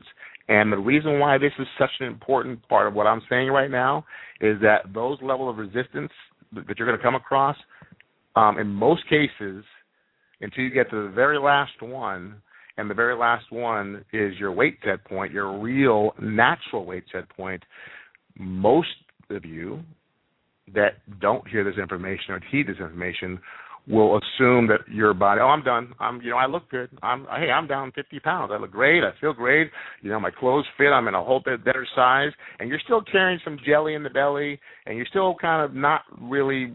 And the reason why this is such an important part of what I'm saying right now is that those level of resistance that you're going to come across, in most cases, until you get to the very last one, and the very last one is your weight set point, your real natural weight set point, most of you that don't hear this information or heed this information will assume that your body, I'm done. I look good. I'm down 50 pounds. I look great. I feel great. My clothes fit. I'm in a whole bit better size. And you're still carrying some jelly in the belly, and you're still kind of not really,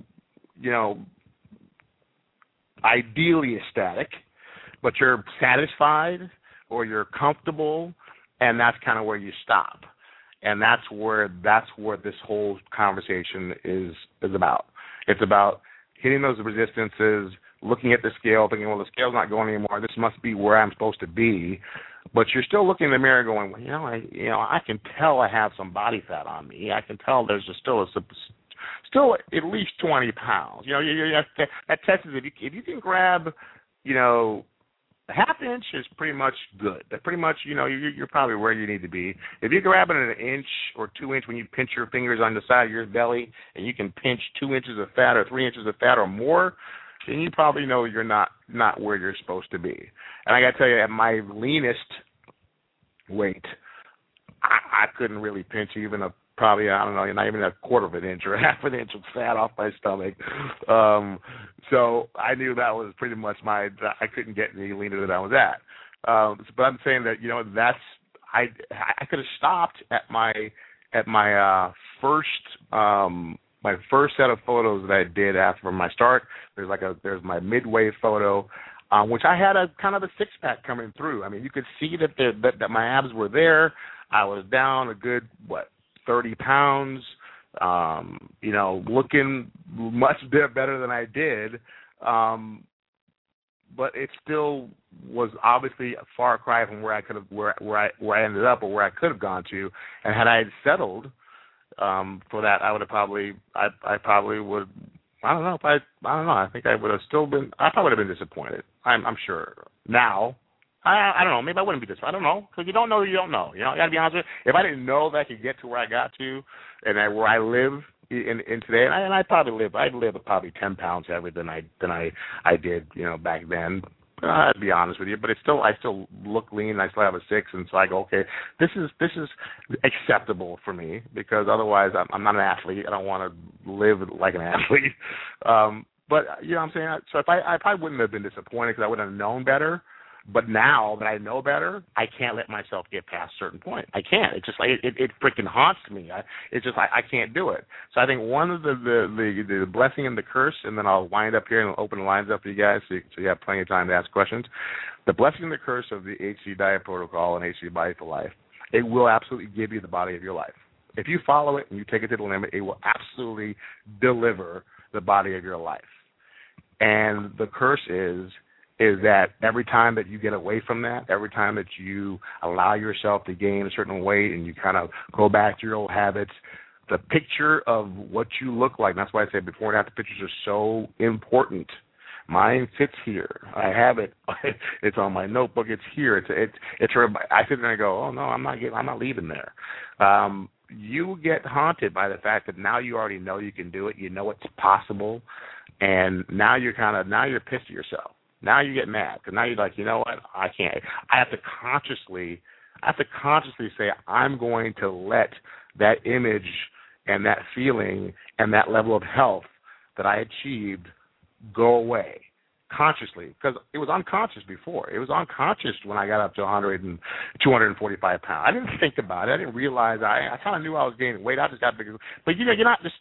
ideally ecstatic, but you're satisfied or you're comfortable, and that's kind of where you stop. And that's where this whole conversation is about. It's about hitting those resistances, looking at the scale, thinking, well, the scale's not going anymore. This must be where I'm supposed to be. But you're still looking in the mirror going, well, I can tell I have some body fat on me. I can tell there's still at least 20 pounds. That test is if you can grab, a half inch is pretty much good. That pretty much, you're probably where you need to be. If you're grabbing an inch or 2 inch when you pinch your fingers on the side of your belly and you can pinch 2 inches of fat or 3 inches of fat or more, then you probably know you're not where you're supposed to be. And I got to tell you, at my leanest weight, I couldn't really pinch even probably, not even a quarter of an inch or half an inch of fat off my stomach. So I knew that was pretty much I couldn't get any leaner than I was at. But I'm saying that, I could have stopped at my first set of photos that I did after my start. There's my midway photo, which I had a kind of a six pack coming through. I mean, you could see that my abs were there. I was down a good 30 pounds, looking much better than I did, but it still was obviously a far cry from where I could have, where I ended up or where I could have gone to. And had I settled for that, I would have probably, I probably would. I don't know. I think I would have still been. I probably would have been disappointed. I'm sure now. I don't know. Maybe I wouldn't be disappointed. I don't know, because you don't know, you don't know. I got to be honest with you. If I didn't know that I could get to where I got to, and where I live in today, and I'd live probably 10 pounds heavier than I did, back then. I'd be honest with you, but I still look lean. And I still have a 6, and so I go, okay, this is acceptable for me, because otherwise I'm not an athlete. I don't want to live like an athlete. But you know what I'm saying. So if I probably wouldn't have been disappointed because I would have known better. But now that I know better, I can't let myself get past a certain point. I can't. It's just like it freaking haunts me. I can't do it. So I think one of the blessing and the curse, and then I'll wind up here and open the lines up for you guys so you have plenty of time to ask questions. The blessing and the curse of the HC Diet Protocol and HC Body for Life, it will absolutely give you the body of your life. If you follow it and you take it to the limit, it will absolutely deliver the body of your life. And the curse is that every time that you get away from that, every time that you allow yourself to gain a certain weight and you kind of go back to your old habits, the picture of what you look like, and that's why I said before and after pictures are so important. Mine sits here. I have it. It's on my notebook. It's here. It's where I sit there and go, oh no, I'm not leaving there. You get haunted by the fact that now you already know you can do it. You know it's possible, and now you're pissed at yourself. Now you get mad because now you're like, you know what? I can't. I have to consciously say I'm going to let that image and that feeling and that level of health that I achieved go away consciously, because it was unconscious before. It was unconscious when I got up to 245 pounds. I didn't think about it. I didn't realize. I kind of knew I was gaining weight. I just got bigger. But you're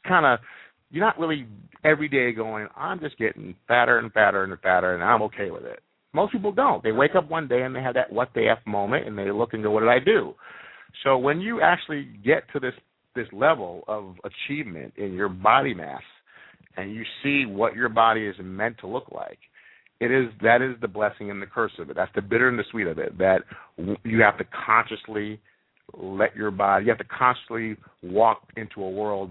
not really every day going, I'm just getting fatter and fatter and fatter, and I'm okay with it. Most people don't. They wake up one day and they have that what the F moment, and they look and go, what did I do? So when you actually get to this level of achievement in your body mass, and you see what your body is meant to look like, that is the blessing and the curse of it. That's the bitter and the sweet of it, that you have to consciously let your body, you have to consciously walk into a world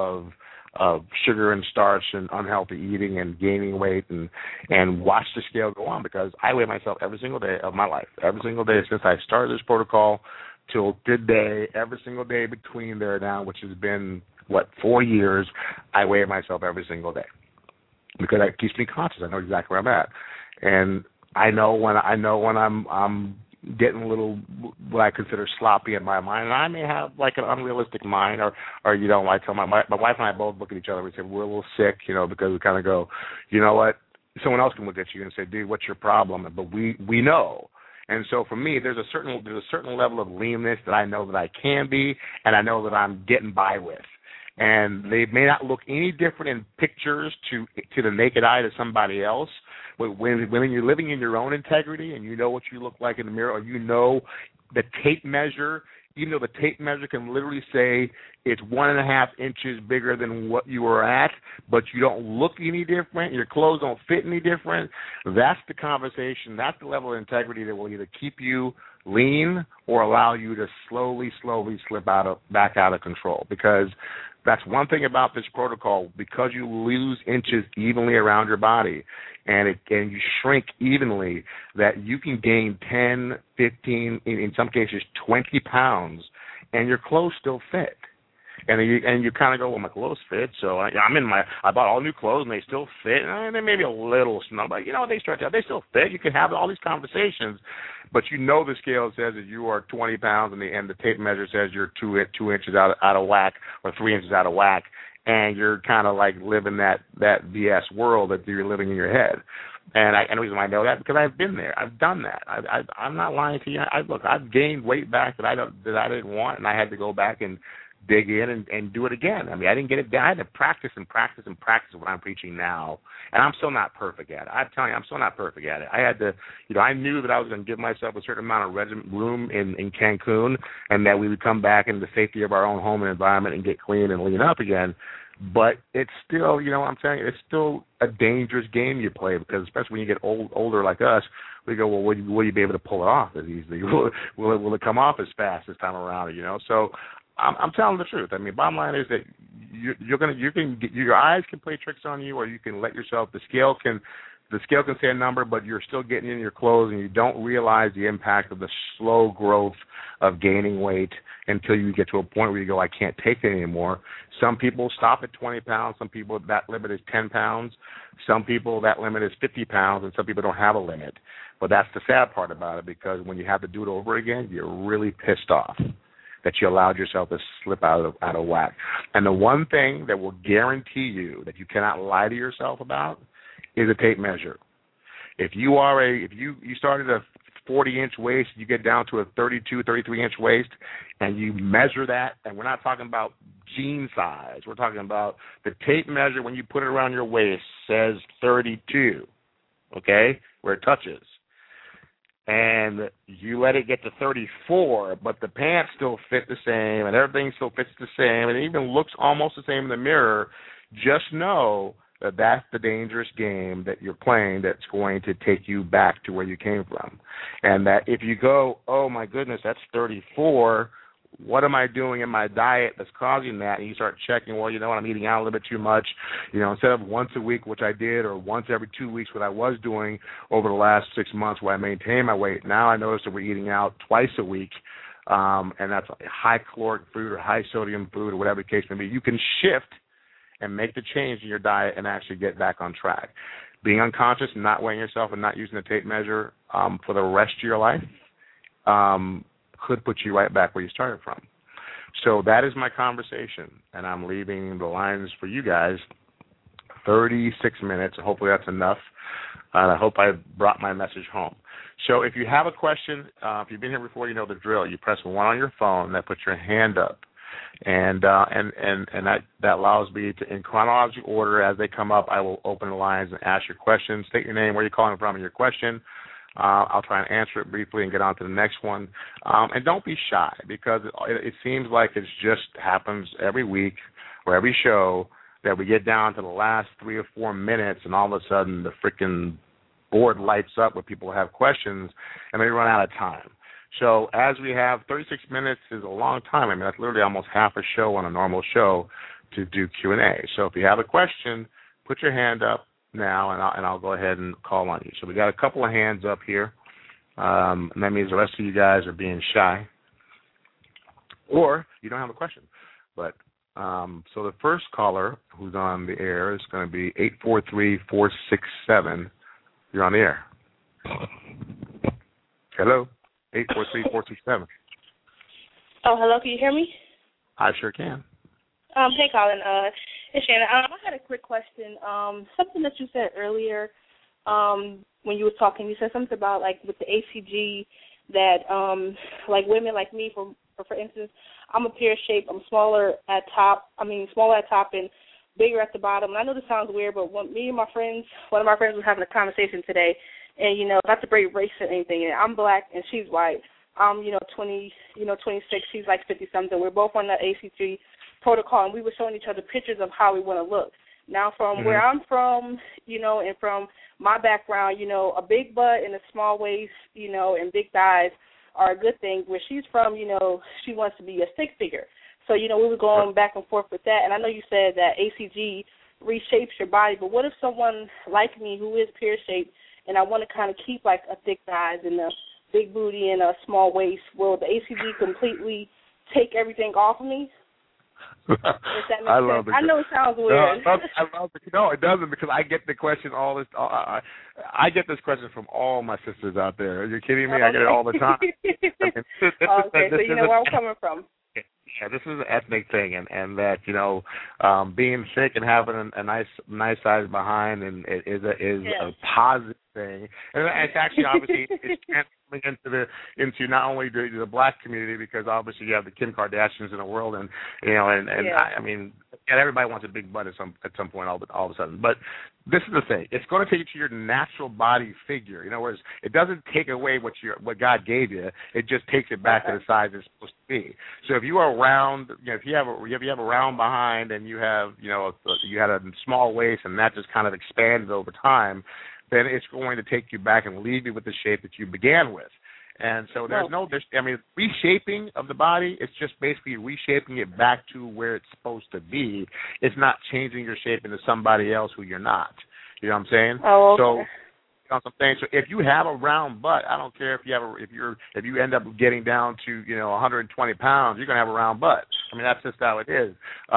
of sugar and starch and unhealthy eating and gaining weight and watch the scale go on, because I weigh myself every single day of my life. Every single day since I started this protocol till today, every single day between there now, which has been, 4 years, I weigh myself every single day because that keeps me conscious. I know exactly where I'm at. And I know when I'm getting a little what I consider sloppy in my mind, and I may have like an unrealistic mind, or you know, I tell my wife and I both look at each other and we say we're a little sick, you know, because we kind of go, you know what, someone else can look at you and say, dude, what's your problem? But we know. And so for me, there's a certain level of leanness that I know that I can be, and I know that I'm getting by with. And they may not look any different in pictures to the naked eye to somebody else, but when you're living in your own integrity and you know what you look like in the mirror, or you know the tape measure, even though the tape measure can literally say it's 1.5 inches bigger than what you were at, but you don't look any different, your clothes don't fit any different, that's the conversation, that's the level of integrity that will either keep you lean or allow you to slowly slip back out of control. Because that's one thing about this protocol, because you lose inches evenly around your body and you shrink evenly, that you can gain 10, 15, in some cases 20 pounds, and your clothes still fit. And you kind of go, well, my clothes fit, so I bought all new clothes and they still fit, and they may be a little small, but you know, they stretch out, they still fit. You can have all these conversations, but you know the scale says that you are 20 pounds, and the tape measure says you're 2 inches out of whack, or 3 inches out of whack, and you're kind of like living that BS world that you're living in your head. And the reason why I know that, because I've been there, I've done that. I'm not lying to you. I've gained weight back that I didn't want, and I had to go back and dig in and do it again. I mean, I didn't get it down. I had to practice what I'm preaching now, and I'm still not perfect at it. I'm telling you, I'm still not perfect at it. I had to, you know, I knew that I was going to give myself a certain amount of room in Cancun, and that we would come back in the safety of our own home and environment and get clean and lean up again. But it's still, you know what I'm saying, it's still a dangerous game you play, because especially when you get older like us, we go, well, will you be able to pull it off as easily? Will it come off as fast this time around, you know? So I'm telling the truth. I mean, bottom line is that your eyes can play tricks on you, or you can let yourself. The scale can say a number, but you're still getting in your clothes, and you don't realize the impact of the slow growth of gaining weight until you get to a point where you go, I can't take it anymore. Some people stop at 20 pounds. Some people, that limit is 10 pounds. Some people, that limit is 50 pounds, and some people don't have a limit. But that's the sad part about it, because when you have to do it over again, you're really pissed off that you allowed yourself to slip out of whack. And the one thing that will guarantee you that you cannot lie to yourself about is a tape measure. If you started a 40-inch waist, you get down to a 32, 33-inch waist, and you measure that, and we're not talking about jean size. We're talking about the tape measure when you put it around your waist says 32, okay, where it touches. And you let it get to 34, but the pants still fit the same, and everything still fits the same, and it even looks almost the same in the mirror. Just know that that's the dangerous game that you're playing, that's going to take you back to where you came from. And that if you go, oh, my goodness, that's 34, what am I doing in my diet that's causing that? And you start checking, well, you know what, I'm eating out a little bit too much. You know, instead of once a week, which I did, or once every 2 weeks, what I was doing over the last 6 months where I maintained my weight, now I notice that we're eating out twice a week, and that's high caloric food or high sodium food or whatever the case may be. You can shift and make the change in your diet and actually get back on track. Being unconscious and not weighing yourself and not using a tape measure for the rest of your life could put you right back where you started from. So that is my conversation, and I'm leaving the lines for you guys 36 minutes. Hopefully that's enough. I hope I brought my message home. So if you have a question, if you've been here before, you know the drill. You press 1 on your phone, that puts your hand up. And that allows me to, in chronological order as they come up, I will open the lines and ask your questions. State your name, where you're calling from, and your question. I'll try and answer it briefly and get on to the next one. And don't be shy, because it seems like it just happens every week or every show that we get down to the last 3 or 4 minutes, and all of a sudden the freaking board lights up where people have questions, and they run out of time. So as we have 36 minutes is a long time. I mean, that's literally almost half a show on a normal show to do Q&A. So if you have a question, put your hand up now, and I'll go ahead and call on you. So we got a couple of hands up here, and that means the rest of you guys are being shy. or you don't have a question. But so the first caller who's on the air is going to be 843-467. You're on the air. Hello, 843-467. Oh, hello. Can you hear me? I sure can. Hey, Colin. It's Shannon. I had a quick question. Something that you said earlier when you were talking, you said something about, like, with the ACG that, like, women like me, for instance, I'm a pear shape. I'm smaller at top and bigger at the bottom. And I know this sounds weird, but when one of my friends was having a conversation today, and, not to break race or anything, and I'm black and she's white. I'm, 26, she's like 50-something. We're both on the ACG protocol, and we were showing each other pictures of how we want to look. Now, from where I'm from, and from my background, a big butt and a small waist, and big thighs are a good thing. Where she's from, she wants to be a stick figure. So, we were going back and forth with that. And I know you said that ACG reshapes your body, but what if someone like me who is pear-shaped and I want to kind of keep, like, a thick thighs and a big booty and a small waist? Will the ACG completely take everything off of me? I love it. I know it sounds weird. No, it doesn't, because I get the question I get this question from all my sisters out there. Are you kidding me? Okay. I get it all the time. So you know where I'm coming from. Yeah, this is an ethnic thing, and that being thick and having a nice size behind and is a positive thing, and it's actually obviously it's transforming into not only the black community, because obviously you have the Kim Kardashians in the world, and I mean, everybody wants a big butt at some point all of a sudden. But this is the thing: it's going to take you to your natural body figure. In other words, it doesn't take away what God gave you; it just takes it back to the size it's supposed to be. So if you are round, if you have a round behind and you have you had a small waist and that just kind of expanded over time, then it's going to take you back and leave you with the shape that you began with. And so reshaping of the body, it's just basically reshaping it back to where it's supposed to be. It's not changing your shape into somebody else who you're not. You know what I'm saying? Oh, okay. So, so if you have a round butt, I don't care if you end up getting down to 120 pounds, you're gonna have a round butt. I mean, that's just how it is.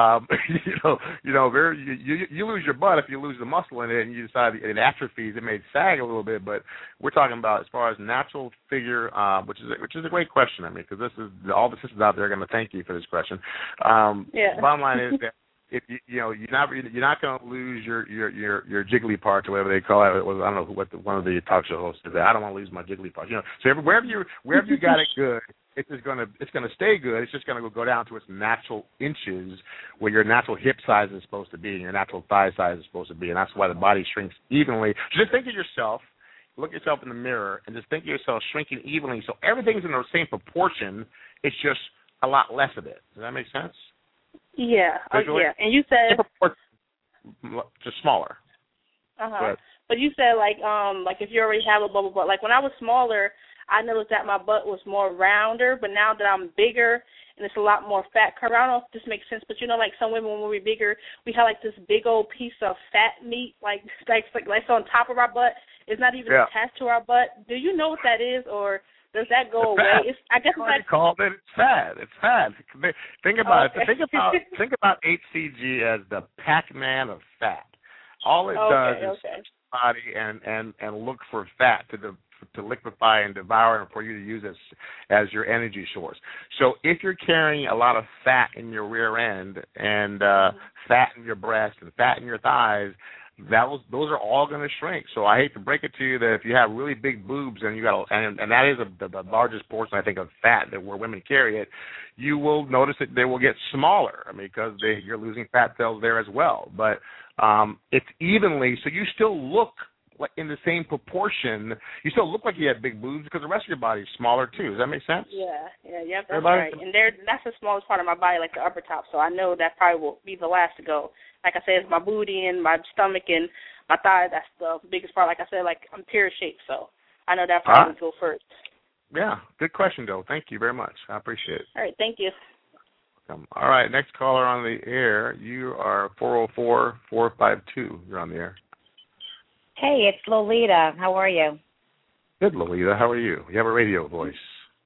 You lose your butt if you lose the muscle in it, and you decide it atrophies. It may sag a little bit, but we're talking about as far as natural figure, which is a great question. I mean, because this is all the sisters out there are going to thank you for this question. Bottom line is that. If you're not going to lose your jiggly parts or whatever they call it. I don't know what one of the talk show hosts said. I don't want to lose my jiggly parts. So wherever you got it good, it's going to stay good. It's just going to go down to its natural inches, where your natural hip size is supposed to be and your natural thigh size is supposed to be, and that's why the body shrinks evenly. So just think of yourself. Look yourself in the mirror and just think of yourself shrinking evenly. So everything's in the same proportion. It's just a lot less of it. Does that make sense? Yeah. Yeah. And you said just smaller. But you said like if you already have a bubble butt. Like when I was smaller, I noticed that my butt was more rounder. But now that I'm bigger and it's a lot more fat curve, I don't know if this makes sense. But like some women when we were bigger, we had like this big old piece of fat meat like on top of our butt. It's not even attached to our butt. Do you know what that is, or does that go away? I guess it's like called it. It's fat. It's fat. Think about it. Think about HCG as the Pac-Man of fat. All it does is body and look for fat to liquefy and devour, and for you to use as your energy source. So if you're carrying a lot of fat in your rear end and fat in your breast and fat in your thighs, those are all going to shrink. So I hate to break it to you that if you have really big boobs and and that is the largest portion, I think, of fat that where women carry it, you will notice that they will get smaller. I mean, because you're losing fat cells there as well. But it's evenly, so you still look like in the same proportion. You still look like you have big boobs because the rest of your body is smaller too. Does that make sense? Yeah, that's right. And that's the smallest part of my body, like the upper top. So I know that probably will be the last to go. Like I said, it's my booty and my stomach and my thigh. That's the biggest part. Like I said, like I'm pear-shaped, so I know that probably would go first. Yeah, good question, though. Thank you very much. I appreciate it. All right, thank you. All right, next caller on the air. You are 404-452. You're on the air. Hey, it's Lolita. How are you? Good, Lolita. How are you? You have a radio voice.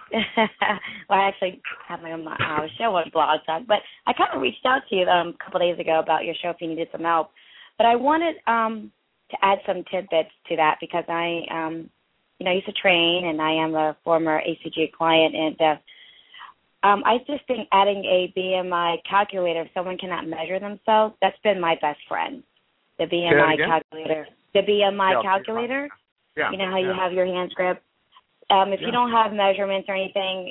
Well, I actually have my own show on Blog Talk, but I kind of reached out to you a couple days ago about your show if you needed some help. But I wanted to add some tidbits to that because I used to train, and I am a former ACG client, and I just think adding a BMI calculator, if someone cannot measure themselves, that's been my best friend. The BMI calculator. The BMI calculator. Yeah. You know how you have your hand grip. If you don't have measurements or anything,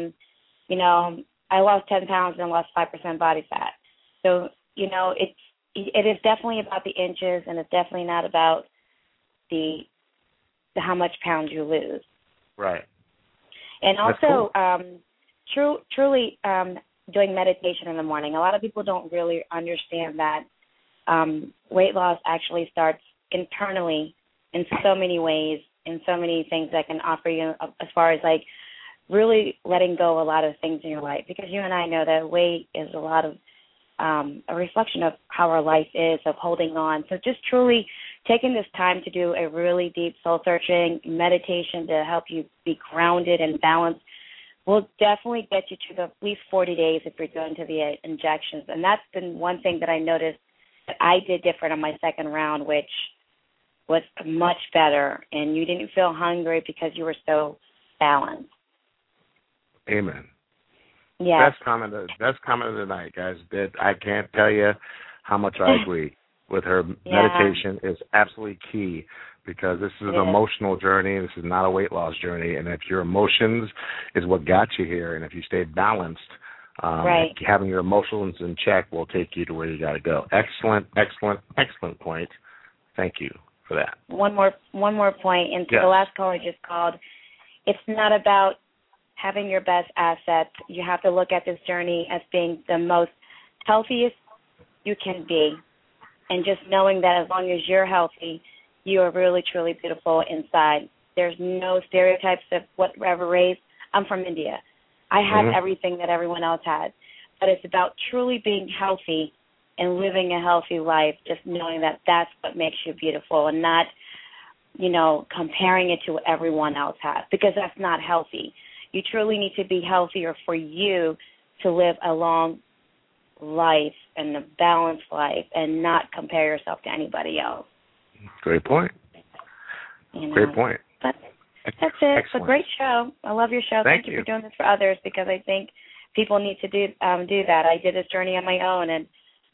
I lost 10 pounds and lost 5% body fat. So it is definitely about the inches, and it's definitely not about the how much pounds you lose. Right. And also, truly doing meditation in the morning. A lot of people don't really understand that weight loss actually starts internally in so many ways, in so many things that can offer you as far as like really letting go of a lot of things in your life. Because you and I know that weight is a lot of a reflection of how our life is, of holding on. So just truly taking this time to do a really deep soul-searching meditation to help you be grounded and balanced will definitely get you to at least 40 days if you're going to the injections. And that's been one thing that I noticed that I did different on my second round, which was much better. And you didn't feel hungry because you were so balanced. Amen. Yeah. Best comment of the night, guys. I can't tell you how much I agree with her. Meditation is absolutely key because this is an emotional journey. This is not a weight loss journey. And if your emotions is what got you here, and if you stay balanced, having your emotions in check will take you to where you got to go. Excellent, excellent, excellent point. Thank you for that. One more point. And to the last caller just called, it's not about having your best assets. You have to look at this journey as being the most healthiest you can be. And just knowing that as long as you're healthy, you are really, truly beautiful inside. There's no stereotypes of whatever race. I'm from India. I have everything that everyone else has. But it's about truly being healthy and living a healthy life, just knowing that that's what makes you beautiful and not, comparing it to what everyone else has, because that's not healthy. You truly need to be healthier for you to live a long life and a balanced life and not compare yourself to anybody else. Great point. Great point. But that's it. Excellent. It's a great show. I love your show. Thank you for doing this for others because I think people need to do that. I did this journey on my own, and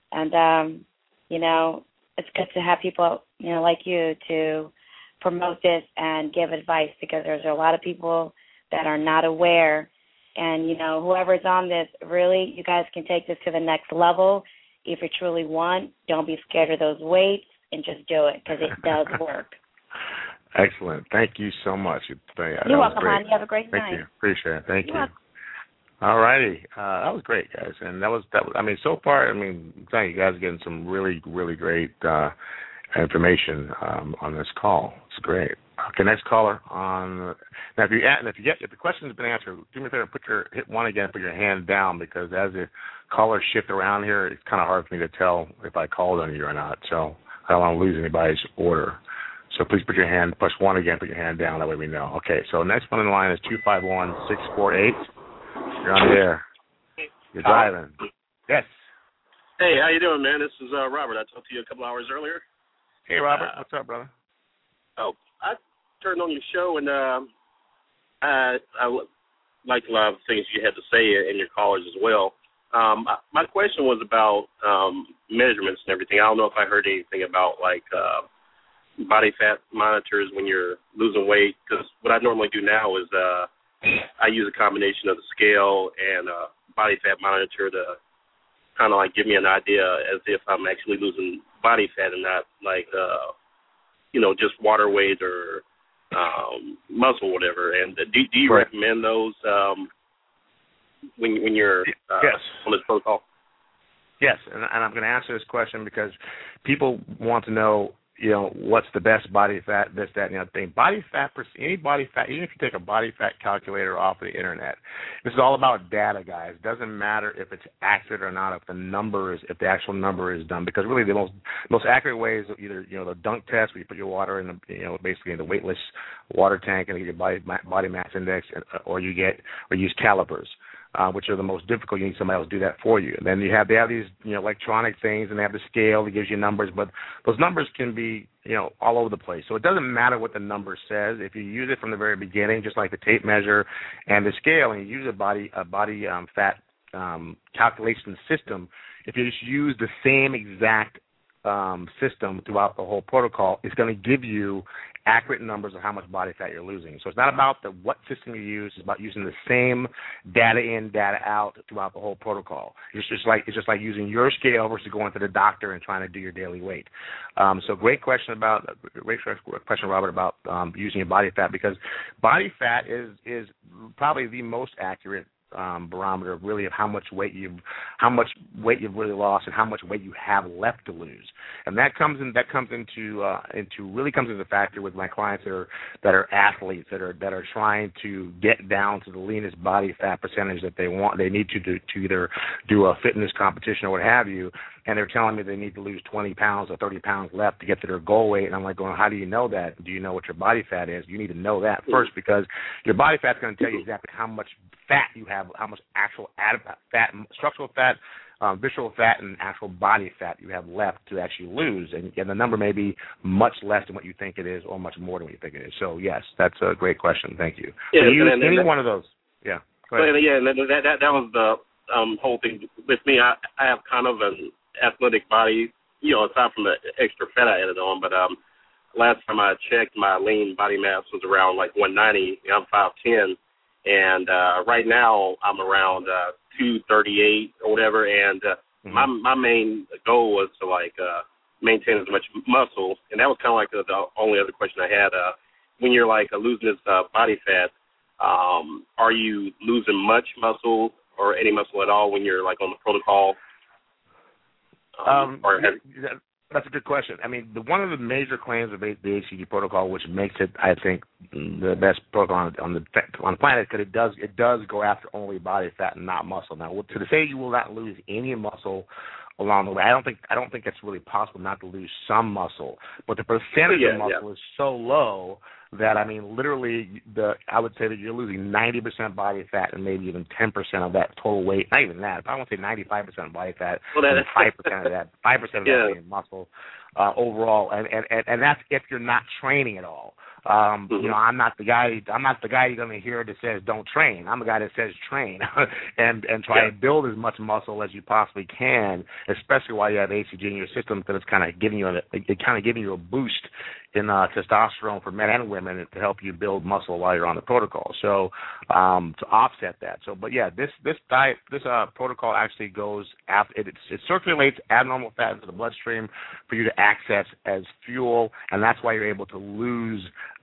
it's good to have people like you to promote this and give advice because there's a lot of people that are not aware. And, whoever's on this, really, you guys can take this to the next level. If you truly want, don't be scared of those weights and just do it because it does work. Excellent. Thank you so much. You're welcome, hon. You have a great night. Thank you. Appreciate it. Thank you. Welcome. All righty. That was great, guys. And that was, so far, thank you guys getting some really, really great information on this call. It's great. Okay, next caller on. Now, if the question has been answered, do me a favor, hit one again, put your hand down, because as the callers shift around here, it's kind of hard for me to tell if I called on you or not. So I don't want to lose anybody's order. So please put your hand, push one again, put your hand down. That way we know. Okay, so next one in line is 251-648. You're on the air. You're driving. Yes. Hey, how you doing, man? This is Robert. I talked to you a couple hours earlier. Hey, Robert. What's up, brother? Oh, I turned on your show, and I liked a lot of things you had to say and your callers as well. My question was about measurements and everything. I don't know if I heard anything about, body fat monitors when you're losing weight, because what I normally do now is I use a combination of the scale and a body fat monitor to kind of give me an idea as if I'm actually losing body fat and not just water weight or muscle, whatever. And do you recommend those when you're on this protocol? Yes, and I'm going to answer this question because people want to know what's the best body fat, this, that, and the other thing. Body fat, any body fat, even if you take a body fat calculator off the internet, this is all about data, guys. It doesn't matter if it's accurate or not, if the actual number is done, because really the most accurate way is either, the dunk test, where you put your water in basically in the weightless water tank and you get your body mass index, or use calipers. Which are the most difficult. You need somebody else to do that for you. And then they have these electronic things, and they have the scale that gives you numbers, but those numbers can be all over the place. So it doesn't matter what the number says if you use it from the very beginning, just like the tape measure and the scale, and you use a body fat calculation system. If you just use the same exact system throughout the whole protocol, it's going to give you accurate numbers of how much body fat you're losing. So it's not about what system you use. It's about using the same data in, data out throughout the whole protocol. It's just like using your scale versus going to the doctor and trying to do your daily weight. So great question, Robert, about using your body fat, because body fat is probably the most accurate barometer of really of how much weight you've really lost and how much weight you have left to lose, and that comes into factor with my clients that are athletes that are trying to get down to the leanest body fat percentage that they need to either do a fitness competition or what have you, and they're telling me they need to lose 20 pounds or 30 pounds left to get to their goal weight, and I'm like, how do you know that? Do you know what your body fat is? You need to know that first, because your body fat's going to tell you exactly how much fat you have, how much actual fat, structural fat, visceral fat, and actual body fat you have left to actually lose, and the number may be much less than what you think it is, or much more than what you think it is. So yes, that's a great question. Thank you. Yeah, any one of those? Yeah. Go ahead. Yeah, that was the whole thing with me. I have kind of an athletic body, aside from the extra fat I added on. But last time I checked, my lean body mass was around like 190. I'm 5'10". And right now I'm around 238 or whatever, and my main goal was to maintain as much muscle, and that was kind of like the only other question I had. When you're losing this body fat, are you losing much muscle or any muscle at all when you're on the protocol? That's a good question. I mean, one of the major claims of the HCG protocol, which makes it, I think, the best protocol on the planet, because it does go after only body fat and not muscle. Now, to say you will not lose any muscle along the way, I don't think it's really possible not to lose some muscle. But the percentage of muscle is so low that, I mean, literally, I would say that you're losing 90% body fat and maybe even 10% of that total weight. Not even that. I won't say 95% body fat, and 5% of that, 5% of that being muscle overall. And that's if you're not training at all. I'm not the guy you're going to hear that says don't train. I'm the guy that says train and try to build as much muscle as you possibly can, especially while you have HCG in your system, because it's kind of giving you a boost in testosterone for men and women to help you build muscle while you're on the protocol. So to offset that. So, but yeah, this protocol actually goes after it circulates abnormal fat into the bloodstream for you to access as fuel, and that's why you're able to lose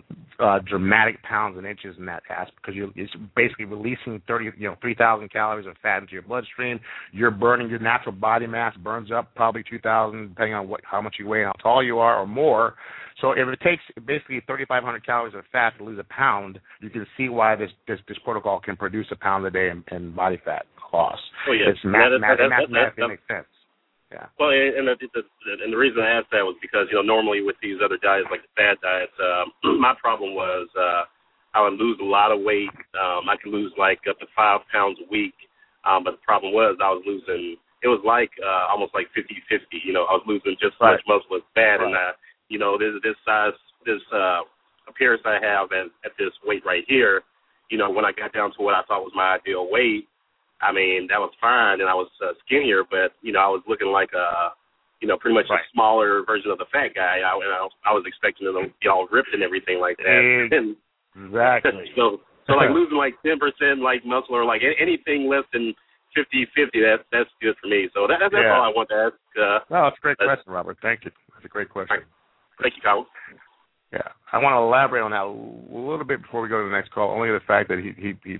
dramatic pounds and inches in that task, because it's basically releasing 3,000 calories of fat into your bloodstream. You're burning, your natural body mass burns up probably 2,000, depending on how much you weigh and how tall you are, or more. So if it takes basically 3,500 calories of fat to lose a pound, you can see why this protocol can produce a pound a day in body fat loss. Oh, yeah. It's mathematically makes sense. Yeah. Well, and the reason I asked that was because, normally with these other diets, like the fad diets, my problem was I would lose a lot of weight. I could lose up to 5 pounds a week. But the problem was I was losing, it was almost like 50-50. I was losing just as much muscle as fat. Right. And, this size, this appearance I have at this weight right here, when I got down to what I thought was my ideal weight, I mean, that was fine, and I was skinnier, but, I was looking like pretty much a smaller version of the fat guy. I was expecting them to be all ripped and everything like that. Exactly. so losing 10% muscle or anything less than 50-50, that's good for me. So that's all I want to ask. No, that's a great question, Robert. Thank you. That's a great question. Thank you, Kyle. Yeah, I want to elaborate on that a little bit before we go to the next call. Only the fact that he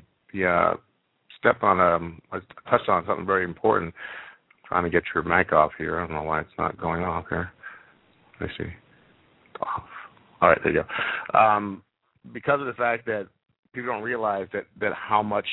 touched on something very important. I'm trying to get your mic off here. I don't know why it's not going off here. Let's see. All right, there you go. Because of the fact that people don't realize that how much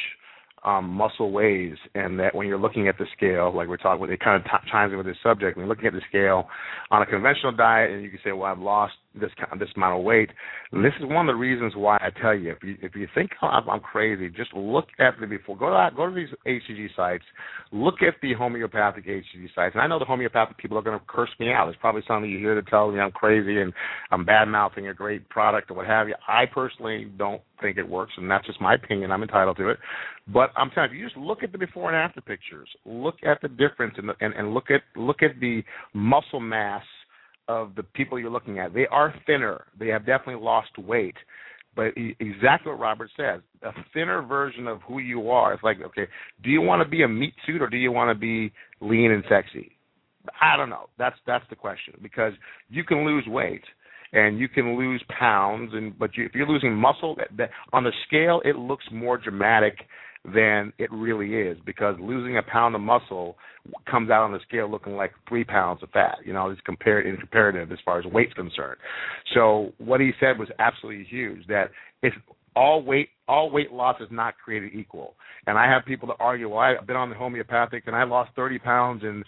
muscle weighs, and that when you're looking at the scale, like we're talking about, it kind of chimes in with this subject. When you're looking at the scale on a conventional diet, and you can say, well, I've lost this amount of weight. This is one of the reasons why I tell you, if you think I'm crazy, just look at the before. Go to these HCG sites. Look at the homeopathic HCG sites. And I know the homeopathic people are going to curse me out. There's probably some of you here to tell me I'm crazy and I'm bad-mouthing a great product or what have you. I personally don't think it works, and that's just my opinion. I'm entitled to it. But I'm telling you, just look at the before and after pictures. Look at the difference and look at the muscle mass of the people you're looking at. They are thinner. They have definitely lost weight. But exactly what Robert says, a thinner version of who you are. It's like, okay, do you want to be a meat suit or do you want to be lean and sexy? I don't know. That's the question, because you can lose weight and you can lose pounds, but if you're losing muscle, that on the scale it looks more dramatic than it really is, because losing a pound of muscle comes out on the scale looking like 3 pounds of fat. It's comparative as far as weight's concerned. So what he said was absolutely huge, that it's all weight loss is not created equal. And I have people that argue, well, I've been on the homeopathic and I lost 30 pounds and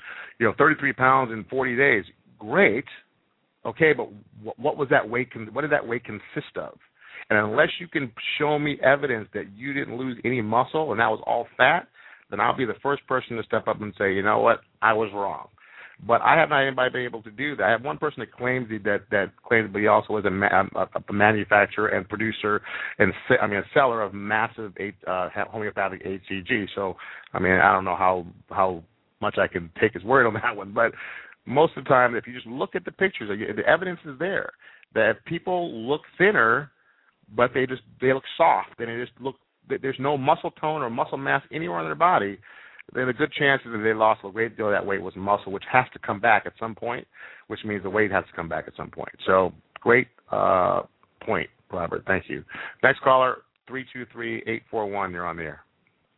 33 pounds in 40 days. Great. Okay, but what was that weight? What did that weight consist of? And unless you can show me evidence that you didn't lose any muscle and that was all fat, then I'll be the first person to step up and say, you know what, I was wrong. But I have not anybody been able to do that. I have one person that claims that claims, but he also is a manufacturer and producer and a seller of massive homeopathic HCG. So I don't know how much I can take his word on that one, but most of the time, if you just look at the pictures, the evidence is there that if people look thinner, but they look soft and there's no muscle tone or muscle mass anywhere on their body, then a good chance is that they lost a great deal of that weight was muscle, which has to come back at some point, which means the weight has to come back at some point. So great point, Robert. Thank you. Next caller, 323-841. You're on the air.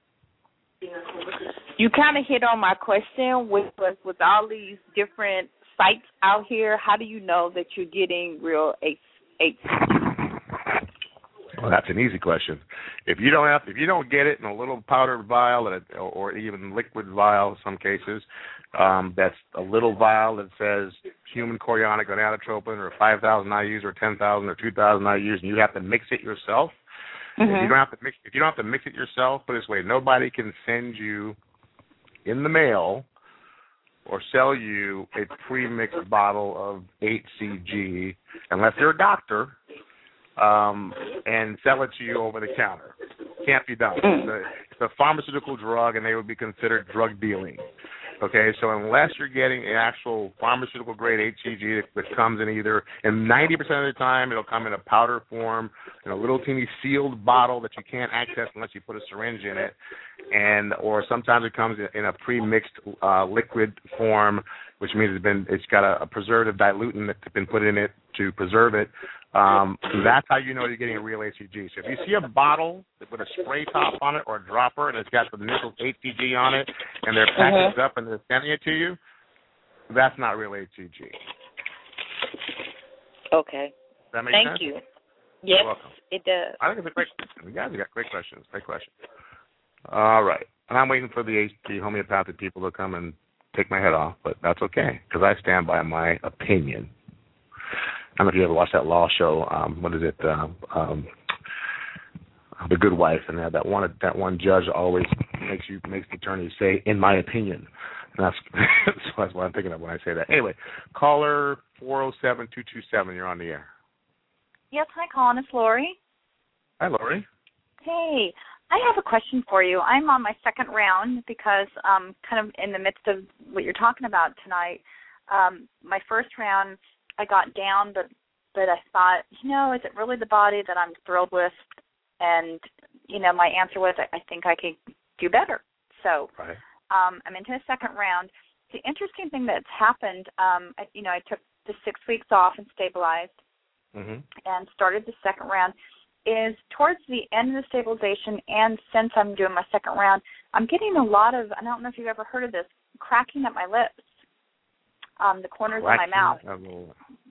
You kind of hit on my question with all these different sites out here. How do you know that you're getting real HCG? Well, that's an easy question. If you don't get it in a little powdered vial or even liquid vial, in some cases, that's a little vial that says human chorionic gonadotropin or 5,000 IUs or 10,000 or 2,000 IUs, and you have to mix it yourself. Mm-hmm. If you don't have to mix it yourself, put it this way, nobody can send you in the mail or sell you a pre-mixed bottle of HCG unless they're a doctor, and sell it to you over the counter. Can't be done. It's a pharmaceutical drug, and they would be considered drug dealing. Okay, so unless you're getting an actual pharmaceutical grade HCG that comes in and 90% of the time it'll come in a powder form, in a little teeny sealed bottle that you can't access unless you put a syringe in it, or sometimes it comes in a pre-mixed liquid form, which means it's got a preservative diluent that's been put in it to preserve it. That's how you know you're getting a real HCG. So if you see a bottle with a spray top on it or a dropper and it's got the initials HCG on it and they're packaged up and they're sending it to you, that's not real HCG. Okay. Does that make sense? Thank you. Yes, it does. I think it's a great question. You guys have got great questions. Great question. All right. And I'm waiting for the homeopathic people to come and take my head off, but that's okay because I stand by my opinion. I don't know if you ever watched that law show. What is it? The Good Wife, and that one judge always makes the attorney say, "In my opinion." And that's what I'm thinking of when I say that. Anyway, caller 407-227. You're on the air. Yes, hi, Colin. It's Lori. Hi, Lori. Hey, I have a question for you. I'm on my second round because kind of in the midst of what you're talking about tonight. My first round, I got down, but I thought, is it really the body that I'm thrilled with? And, my answer was, I think I could do better. So right. I'm into the second round. The interesting thing that's happened, I took the 6 weeks off and stabilized and started the second round, is towards the end of the stabilization and since I'm doing my second round, I'm getting a lot of, I don't know if you've ever heard of this, cracking at my lips. The corners of my mouth.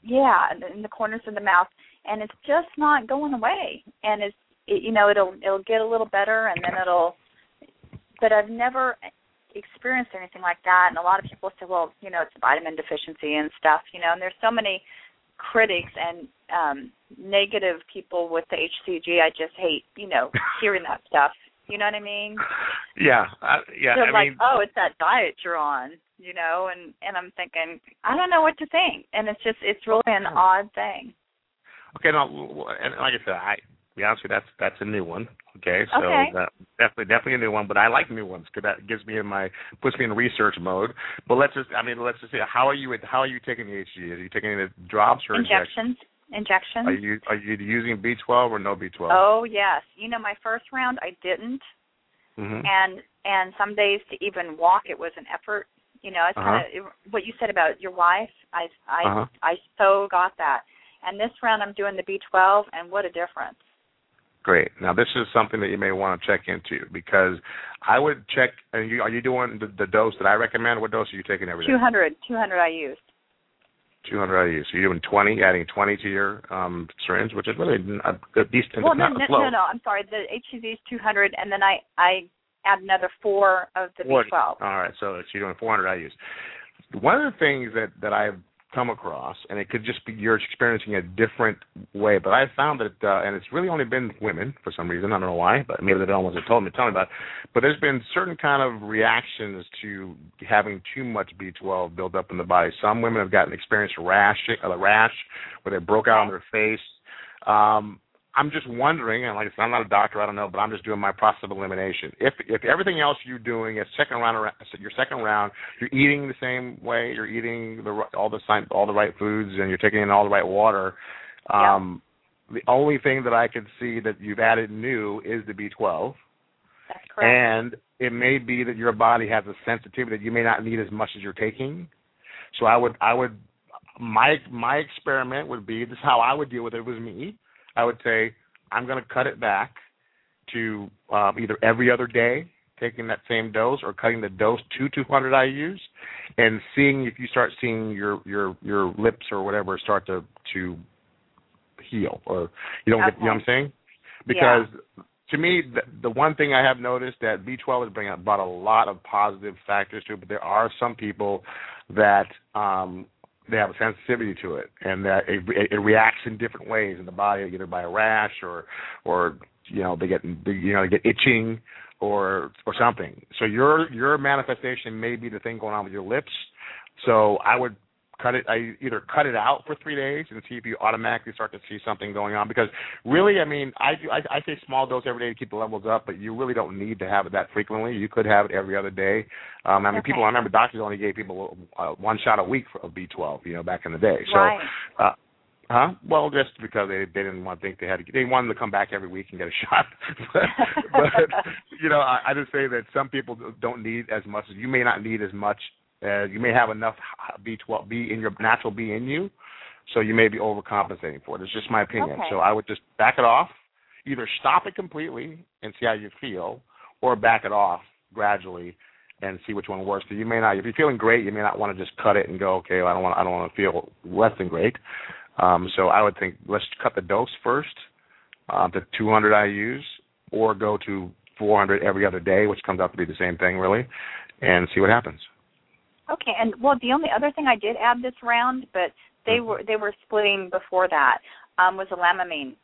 in the corners of the mouth, and it's just not going away. And it'll get a little better, and then but I've never experienced anything like that. And a lot of people say, well, it's vitamin deficiency and stuff, and there's so many critics and negative people with the HCG. I just hate, hearing that stuff. You know what I mean? Yeah. They're oh, it's that diet you're on, and I'm thinking, I don't know what to think. And it's really an odd thing. Okay, no, and like I said, to be honest with you, that's a new one. Okay, so definitely a new one. But I like new ones because that puts me in research mode. But let's just see, how are you taking the HCG? Are you taking the drops or injections? Injections. Are you using B12 or no B12? Oh yes. My first round I didn't, mm-hmm. and some days to even walk it was an effort. It's kind of what you said about your wife. I so got that. And this round I'm doing the B12, and what a difference. Great. Now this is something that you may want to check into, because I would check. Are you doing the dose that I recommend? What dose are you taking every day? 200 I used. 200 IU. So you're doing 20, adding 20 to your syringe, which is really a decent. Well, no, I'm sorry. The HCG is 200, and then I add another 4 of the B12. All right, so you're doing 400 IUs. One of the things that I've come across, and it could just be you're experiencing a different way, but I found that, and it's really only been women for some reason, I don't know why, but maybe they don't want to tell me about it, but there's been certain kind of reactions to having too much B12 built up in the body. Some women have experienced a rash where they broke out on their face. I'm just wondering, and like I said, I'm not a doctor, I don't know, but I'm just doing my process of elimination. If everything else you're doing is your second round, you're eating the same way, you're eating all the right foods, and you're taking in all the right water, the only thing that I could see that you've added new is the B12. That's correct. And it may be that your body has a sensitivity that you may not need as much as you're taking. So I would my experiment would be, this is how I would deal with it if it was me. I would say I'm going to cut it back to either every other day, taking that same dose, or cutting the dose to 200 IUs, and seeing if you start seeing your lips or whatever start to heal, or you don't get, you know what I'm saying? Because to me, the one thing I have noticed that B12 has brought a lot of positive factors to it, but there are some people that they have a sensitivity to it, and that it reacts in different ways in the body, either by a rash or they get itching or something. So your manifestation may be the thing going on with your lips. So I would either cut it out for 3 days and see if you automatically start to see something going on. Because really, I mean, I say small dose every day to keep the levels up, but you really don't need to have it that frequently. You could have it every other day. I remember doctors only gave people 1 shot a week of B12, back in the day. So, right. Well, just because they didn't want to think they wanted to come back every week and get a shot. but I just say that some people don't need as much. You may not need as much. You may have enough B12 in your natural B in you, so you may be overcompensating for it. It's just my opinion. Okay. So I would just back it off, either stop it completely and see how you feel, or back it off gradually and see which one works. So you may not, if you're feeling great, you may not want to just cut it and go, okay, I don't want to feel less than great. So I would think, let's cut the dose first to 200 IUs, or go to 400 every other day, which comes out to be the same thing really, and see what happens. Okay, and the only other thing I did add this round, but they were splitting before that, was the Lamamine.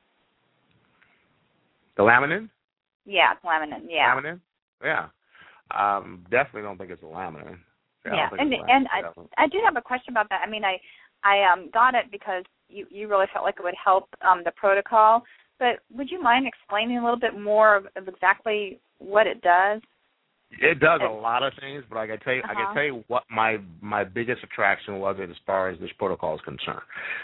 The Laminin? Yeah, Laminin. Yeah. Laminin? Yeah. Definitely don't think it's a Laminin. Yeah, and I do have a question about that. I mean, I got it because you really felt like it would help the protocol, but would you mind explaining a little bit more of exactly what it does? It does a lot of things, but I can tell you what my biggest attraction was as far as this protocol is concerned.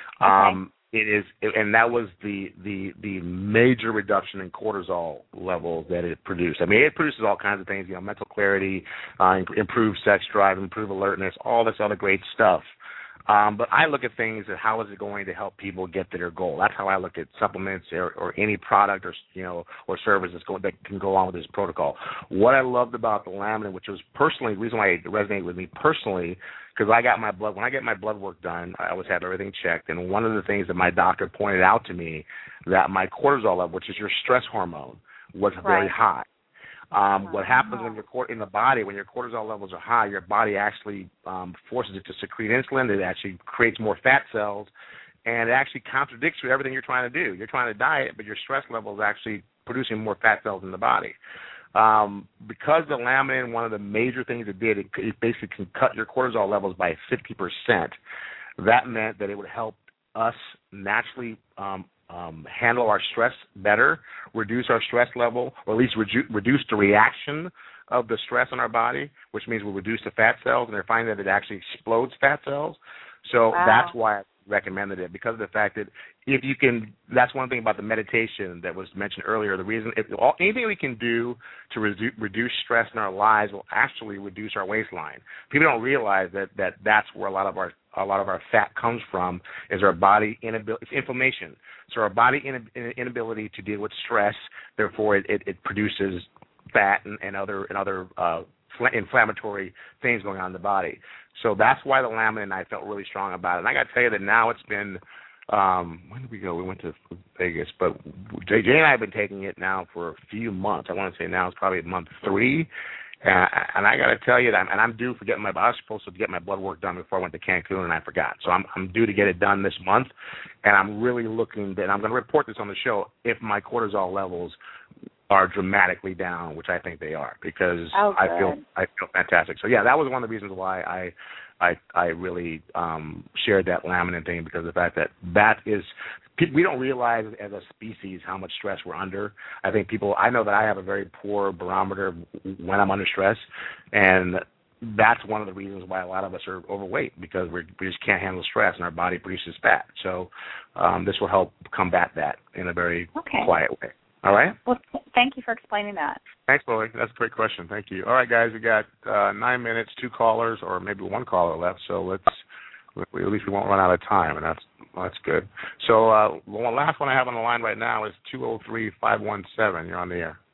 And that was the major reduction in cortisol levels that it produced. I mean, it produces all kinds of things, mental clarity, improved sex drive, improved alertness, all this other great stuff. But I look at things as how is it going to help people get to their goal. That's how I look at supplements or any product or service that can go on with this protocol. What I loved about the laminin, which was personally the reason why it resonated with me personally, because when I get my blood work done, I always have everything checked, and one of the things that my doctor pointed out to me that my cortisol level, which is your stress hormone, was very high. What happens when in the body, when your cortisol levels are high, your body actually forces it to secrete insulin. It actually creates more fat cells, and it actually contradicts with everything you're trying to do. You're trying to diet, but your stress level is actually producing more fat cells in the body. Because the laminin, one of the major things it did, it basically can cut your cortisol levels by 50%. That meant that it would help us naturally handle our stress better, reduce our stress level, or at least reduce the reaction of the stress in our body, which means we'll reduce the fat cells, and they're finding that it actually explodes fat cells. So that's why I recommended it, because of the fact that if you can, that's one thing about the meditation that was mentioned earlier. The reason, anything we can do to reduce stress in our lives will actually reduce our waistline. People don't realize that's where a lot of our fat comes from, is our body inability. It's inflammation. So our body inability to deal with stress, therefore it produces fat and other inflammatory things going on in the body. So that's why the laminin, I felt really strong about it. And I got to tell you that now it's been, when did we go? We went to Vegas, but JJ and I have been taking it now for a few months. I want to say now it's probably month 3. And I got to tell you that, and I'm due for I was supposed to get my blood work done before I went to Cancun, and I forgot. So I'm due to get it done this month, and I'm really looking, and I'm going to report this on the show, if my cortisol levels are dramatically down, which I think they are, because I feel fantastic. So yeah, that was one of the reasons why I really shared that laminin thing, because of the fact that is, we don't realize as a species how much stress we're under. I know that I have a very poor barometer when I'm under stress, and that's one of the reasons why a lot of us are overweight, because we just can't handle stress and our body produces fat. So this will help combat that in a very quiet way. All right? Well, thank you for explaining that. Thanks, Lori. That's a great question. Thank you. All right, guys, we got 9 minutes, 2 callers, or maybe 1 caller left, so at least we won't run out of time, and that's good. So the last one I have on the line right now is 203-517. You're on the air.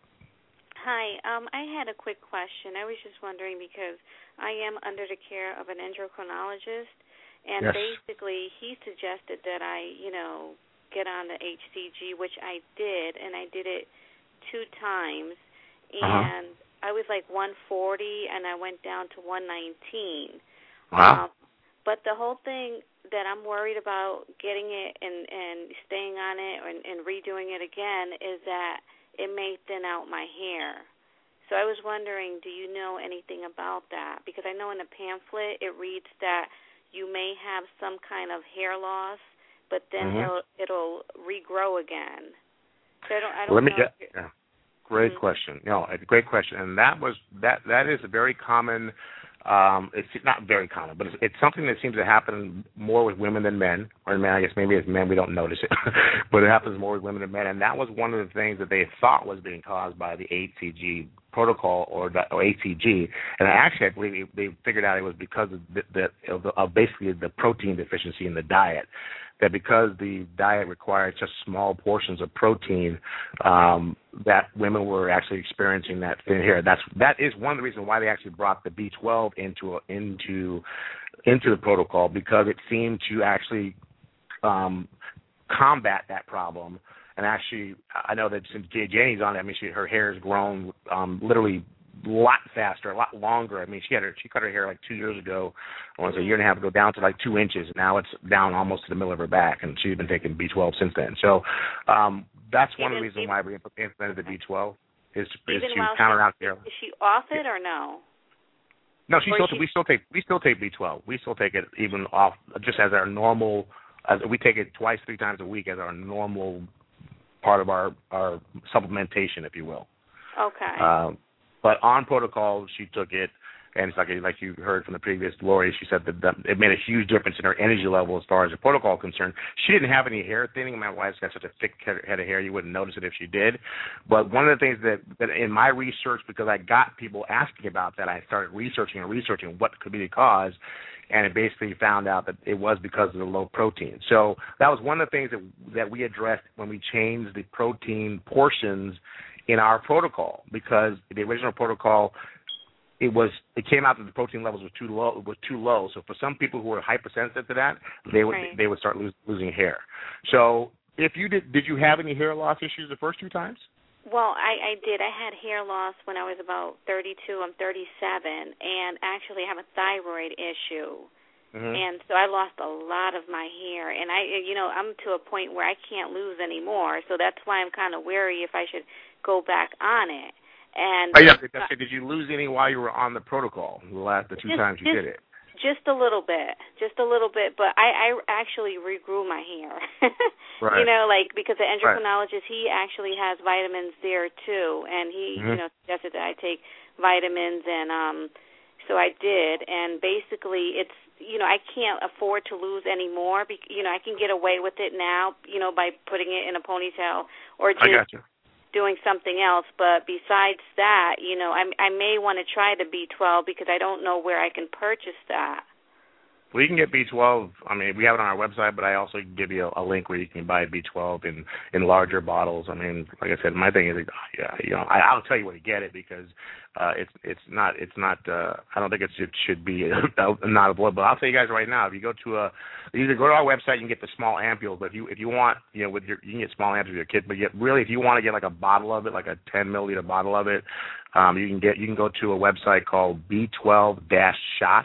Hi. I had a quick question. I was just wondering, because I am under the care of an endocrinologist, and basically he suggested that I, get on the HCG, which I did, and I did it 2 times, and I was like 140, and I went down to 119. Wow. But the whole thing that I'm worried about getting it and staying on it and redoing it again is that it may thin out my hair. So I was wondering, do you know anything about that? Because I know in the pamphlet it reads that you may have some kind of hair loss, but then it'll regrow again. So I don't know. Great question. Great question. And that is a very common. It's not very common, but it's something that seems to happen more with women than men. Or men, I guess maybe as men we don't notice it, but it happens more with women than men. And that was one of the things that they thought was being caused by the HCG protocol or HCG. And actually, I believe they figured out it was because of basically the protein deficiency in the diet. That because the diet required such small portions of protein, that women were actually experiencing that thin hair. That is one of the reasons why they actually brought the B12 into the protocol, because it seemed to actually combat that problem. And actually, I know that since Janie's on it, I mean, her hair has grown literally a lot faster, a lot longer. I mean, she cut her hair like 2 years ago. I want to say a year and a half ago, down to like 2 inches. Now it's down almost to the middle of her back, and she's been taking B12 since then. So that's one of the reasons why we implemented the B12 is to counteract the hair. Is she off it or no? No, we still take B12. We still take it even off, just as our normal. We take it 2-3 times a week as our normal part of our supplementation, if you will. Okay. But on protocol, she took it, and it's like you heard from the previous Lori, she said that it made a huge difference in her energy level as far as the protocol is concerned. She didn't have any hair thinning. My wife's got such a thick head of hair, you wouldn't notice it if she did. But one of the things that in my research, because I got people asking about that, I started researching what could be the cause, and it basically found out that it was because of the low protein. So that was one of the things that we addressed when we changed the protein portions in our protocol, because the original protocol, it came out that the protein levels were too low. So for some people who were hypersensitive to that, they would start losing hair. So if you did you have any hair loss issues the first 2 times? Well, I did. I had hair loss when I was about 32. I'm 37, and actually have a thyroid issue. Mm-hmm. And so I lost a lot of my hair, and I'm to a point where I can't lose anymore. So that's why I'm kind of wary if I should go back on it. And did you lose any while you were on the protocol the 2 times you did it? Just a little bit. But I actually regrew my hair. Right. Because the endocrinologist, he actually has vitamins there too, and he suggested that I take vitamins, and so I did. And basically, it's I can't afford to lose any more. I can get away with it now, by putting it in a ponytail or just doing something else. But besides that, I may want to try the B12 because I don't know where I can purchase that. Well, you can get B12. I mean, we have it on our website, but I also give you a link where you can buy B12 in larger bottles. I mean, like I said, my thing is, I'll tell you where to get it because it's not. I don't think it should be not avoidable. But I'll tell you guys right now, if you go to either go to our website, you can get the small ampules. But if you want, you can get small ampules with your kid. But really, if you want to get like a bottle of it, like a 10 milliliter bottle of it, you can go to a website called B12-shot.com.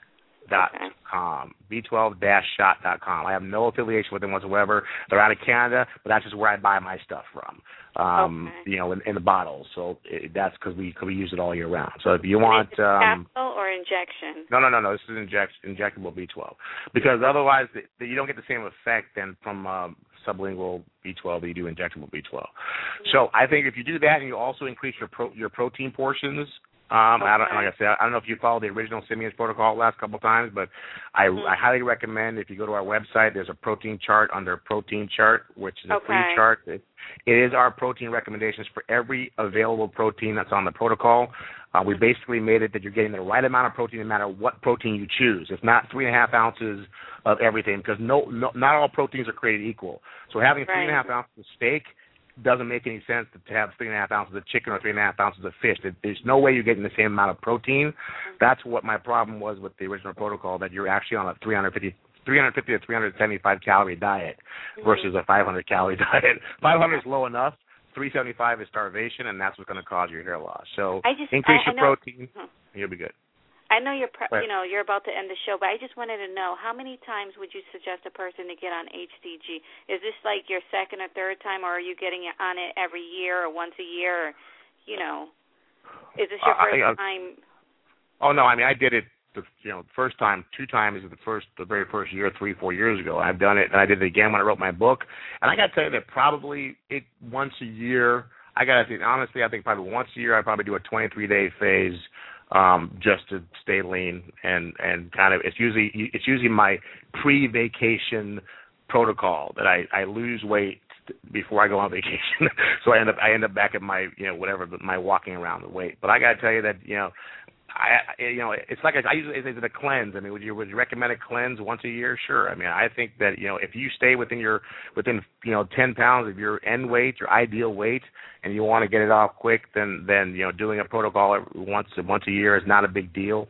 B12-shot.com. I have no affiliation with them whatsoever. They're out of Canada, but that's just where I buy my stuff from. In the bottles. So that's because we use it all year round. So if you want capsule or injection? No. This is injectable B12 because otherwise you don't get the same effect than from sublingual B12 that you do injectable B12. Mm-hmm. So I think if you do that and you also increase your protein portions. Like I said, I don't know if you followed the original Simeon's protocol last couple of times, but I highly recommend if you go to our website, there's a protein chart under protein chart, which is a free chart. It is our protein recommendations for every available protein that's on the protocol. We basically made it that you're getting the right amount of protein no matter what protein you choose. It's not 3.5 ounces of everything because not all proteins are created equal. So having 3.5 ounces of steak doesn't make any sense to have 3.5 ounces of chicken or 3.5 ounces of fish. There's no way you're getting the same amount of protein. That's what my problem was with the original protocol, that you're actually on a 350 to 375 calorie diet versus a 500 calorie diet. 500 is low enough. 375 is starvation, and that's what's going to cause your hair loss. So increase your protein, you'll be good. I know you're about to end the show, but I just wanted to know, how many times would you suggest a person to get on HCG? Is this like your second or third time, or are you getting on it every year or once a year? Or, is this your first time? Oh, no, I mean, I did it the first time, 2 times the very first year, 3-4 years ago. I've done it, and I did it again when I wrote my book. And I got to tell you that probably once a year, honestly, I think probably once a year I'd probably do a 23-day phase. Just to stay lean and kind of it's usually my pre-vacation protocol that I lose weight before I go on vacation. So I end up back at my my walking around the weight. But I got to tell you that it's like I usually is it a cleanse? I mean, would you recommend a cleanse once a year? Sure. I mean, I think that if you stay within 10 pounds of your end weight, your ideal weight, and you want to get it off quick, then doing a protocol once a year is not a big deal.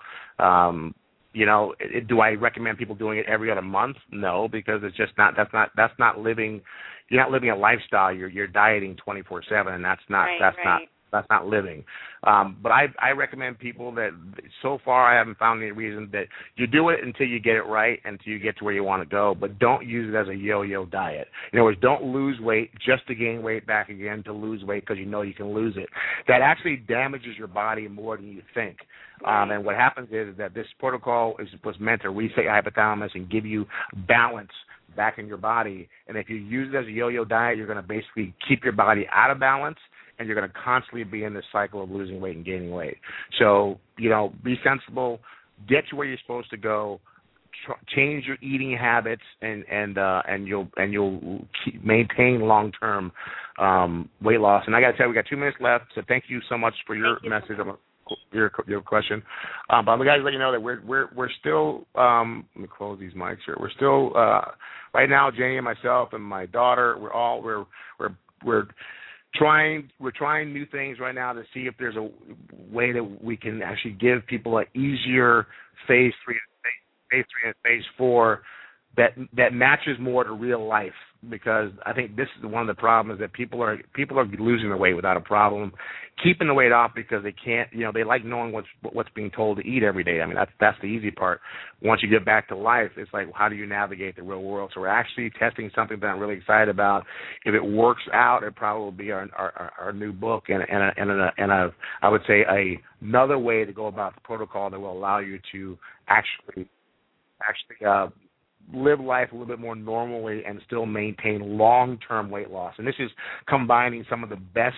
Do I recommend people doing it every other month? No, because it's just not. That's not living. You're not living a lifestyle. You're dieting 24/7, and that's not living. But I recommend people that so far I haven't found any reason that you do it until you get it right, until you get to where you want to go. But don't use it as a yo-yo diet. In other words, don't lose weight just to gain weight back again, to lose weight because you can lose it. That actually damages your body more than you think. And what happens is that this protocol was meant to reset your hypothalamus and give you balance back in your body. And if you use it as a yo-yo diet, you're going to basically keep your body out of balance, and you're going to constantly be in this cycle of losing weight and gaining weight. So, be sensible, get to where you're supposed to go, change your eating habits, and you'll maintain long-term weight loss. And I got to tell you, we got 2 minutes left, so thank you so much for your message. your question. But I'm going to let you know that we're still. Let me close these mics here. We're still right now. Janie and myself and my daughter. We're trying new things right now to see if there's a way that we can actually give people an easier phase 3 and phase 4 that matches more to real life, because I think this is one of the problems, that people are losing the weight without a problem, keeping the weight off because they can't, they like knowing what's being told to eat every day. I mean, that's the easy part. Once you get back to life, it's like, how do you navigate the real world? So we're actually testing something that I'm really excited about. If it works out, it probably will be our new book and I would say another way to go about the protocol that will allow you to actually live life a little bit more normally and still maintain long-term weight loss. And this is combining some of the best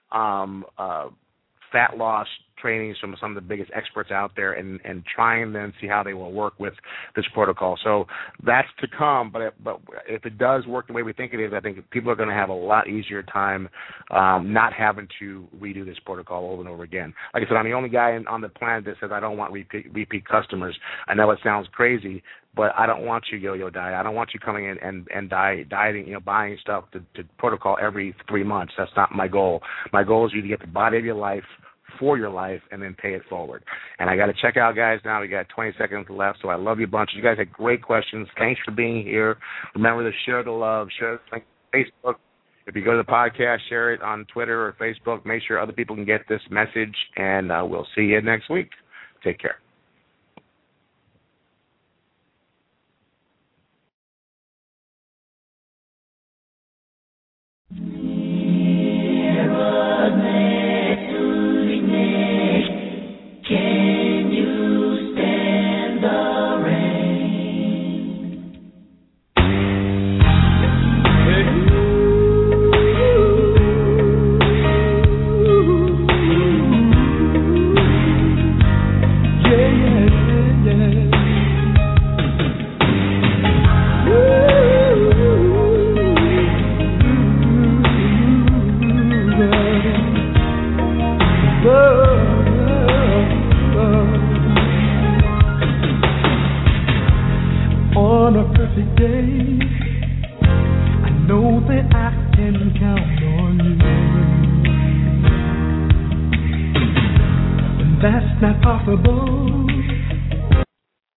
fat loss trainings from some of the biggest experts out there and trying them, see how they will work with this protocol. So that's to come, but if it does work the way we think it is, I think people are going to have a lot easier time not having to redo this protocol over and over again. Like I said, I'm the only guy on the planet that says I don't want repeat customers. I know it sounds crazy, but I don't want you yo-yo diet. I don't want you coming in and dieting, buying stuff to protocol every 3 months. That's not my goal. My goal is you to get the body of your life for your life and then pay it forward. And I got to check out, guys, now. We got 20 seconds left, so I love you a bunch. You guys had great questions. Thanks for being here. Remember to share the love, share the link on Facebook. If you go to the podcast, share it on Twitter or Facebook. Make sure other people can get this message, and we'll see you next week. Take care. On a perfect day, I know that I can count on you. When that's not possible,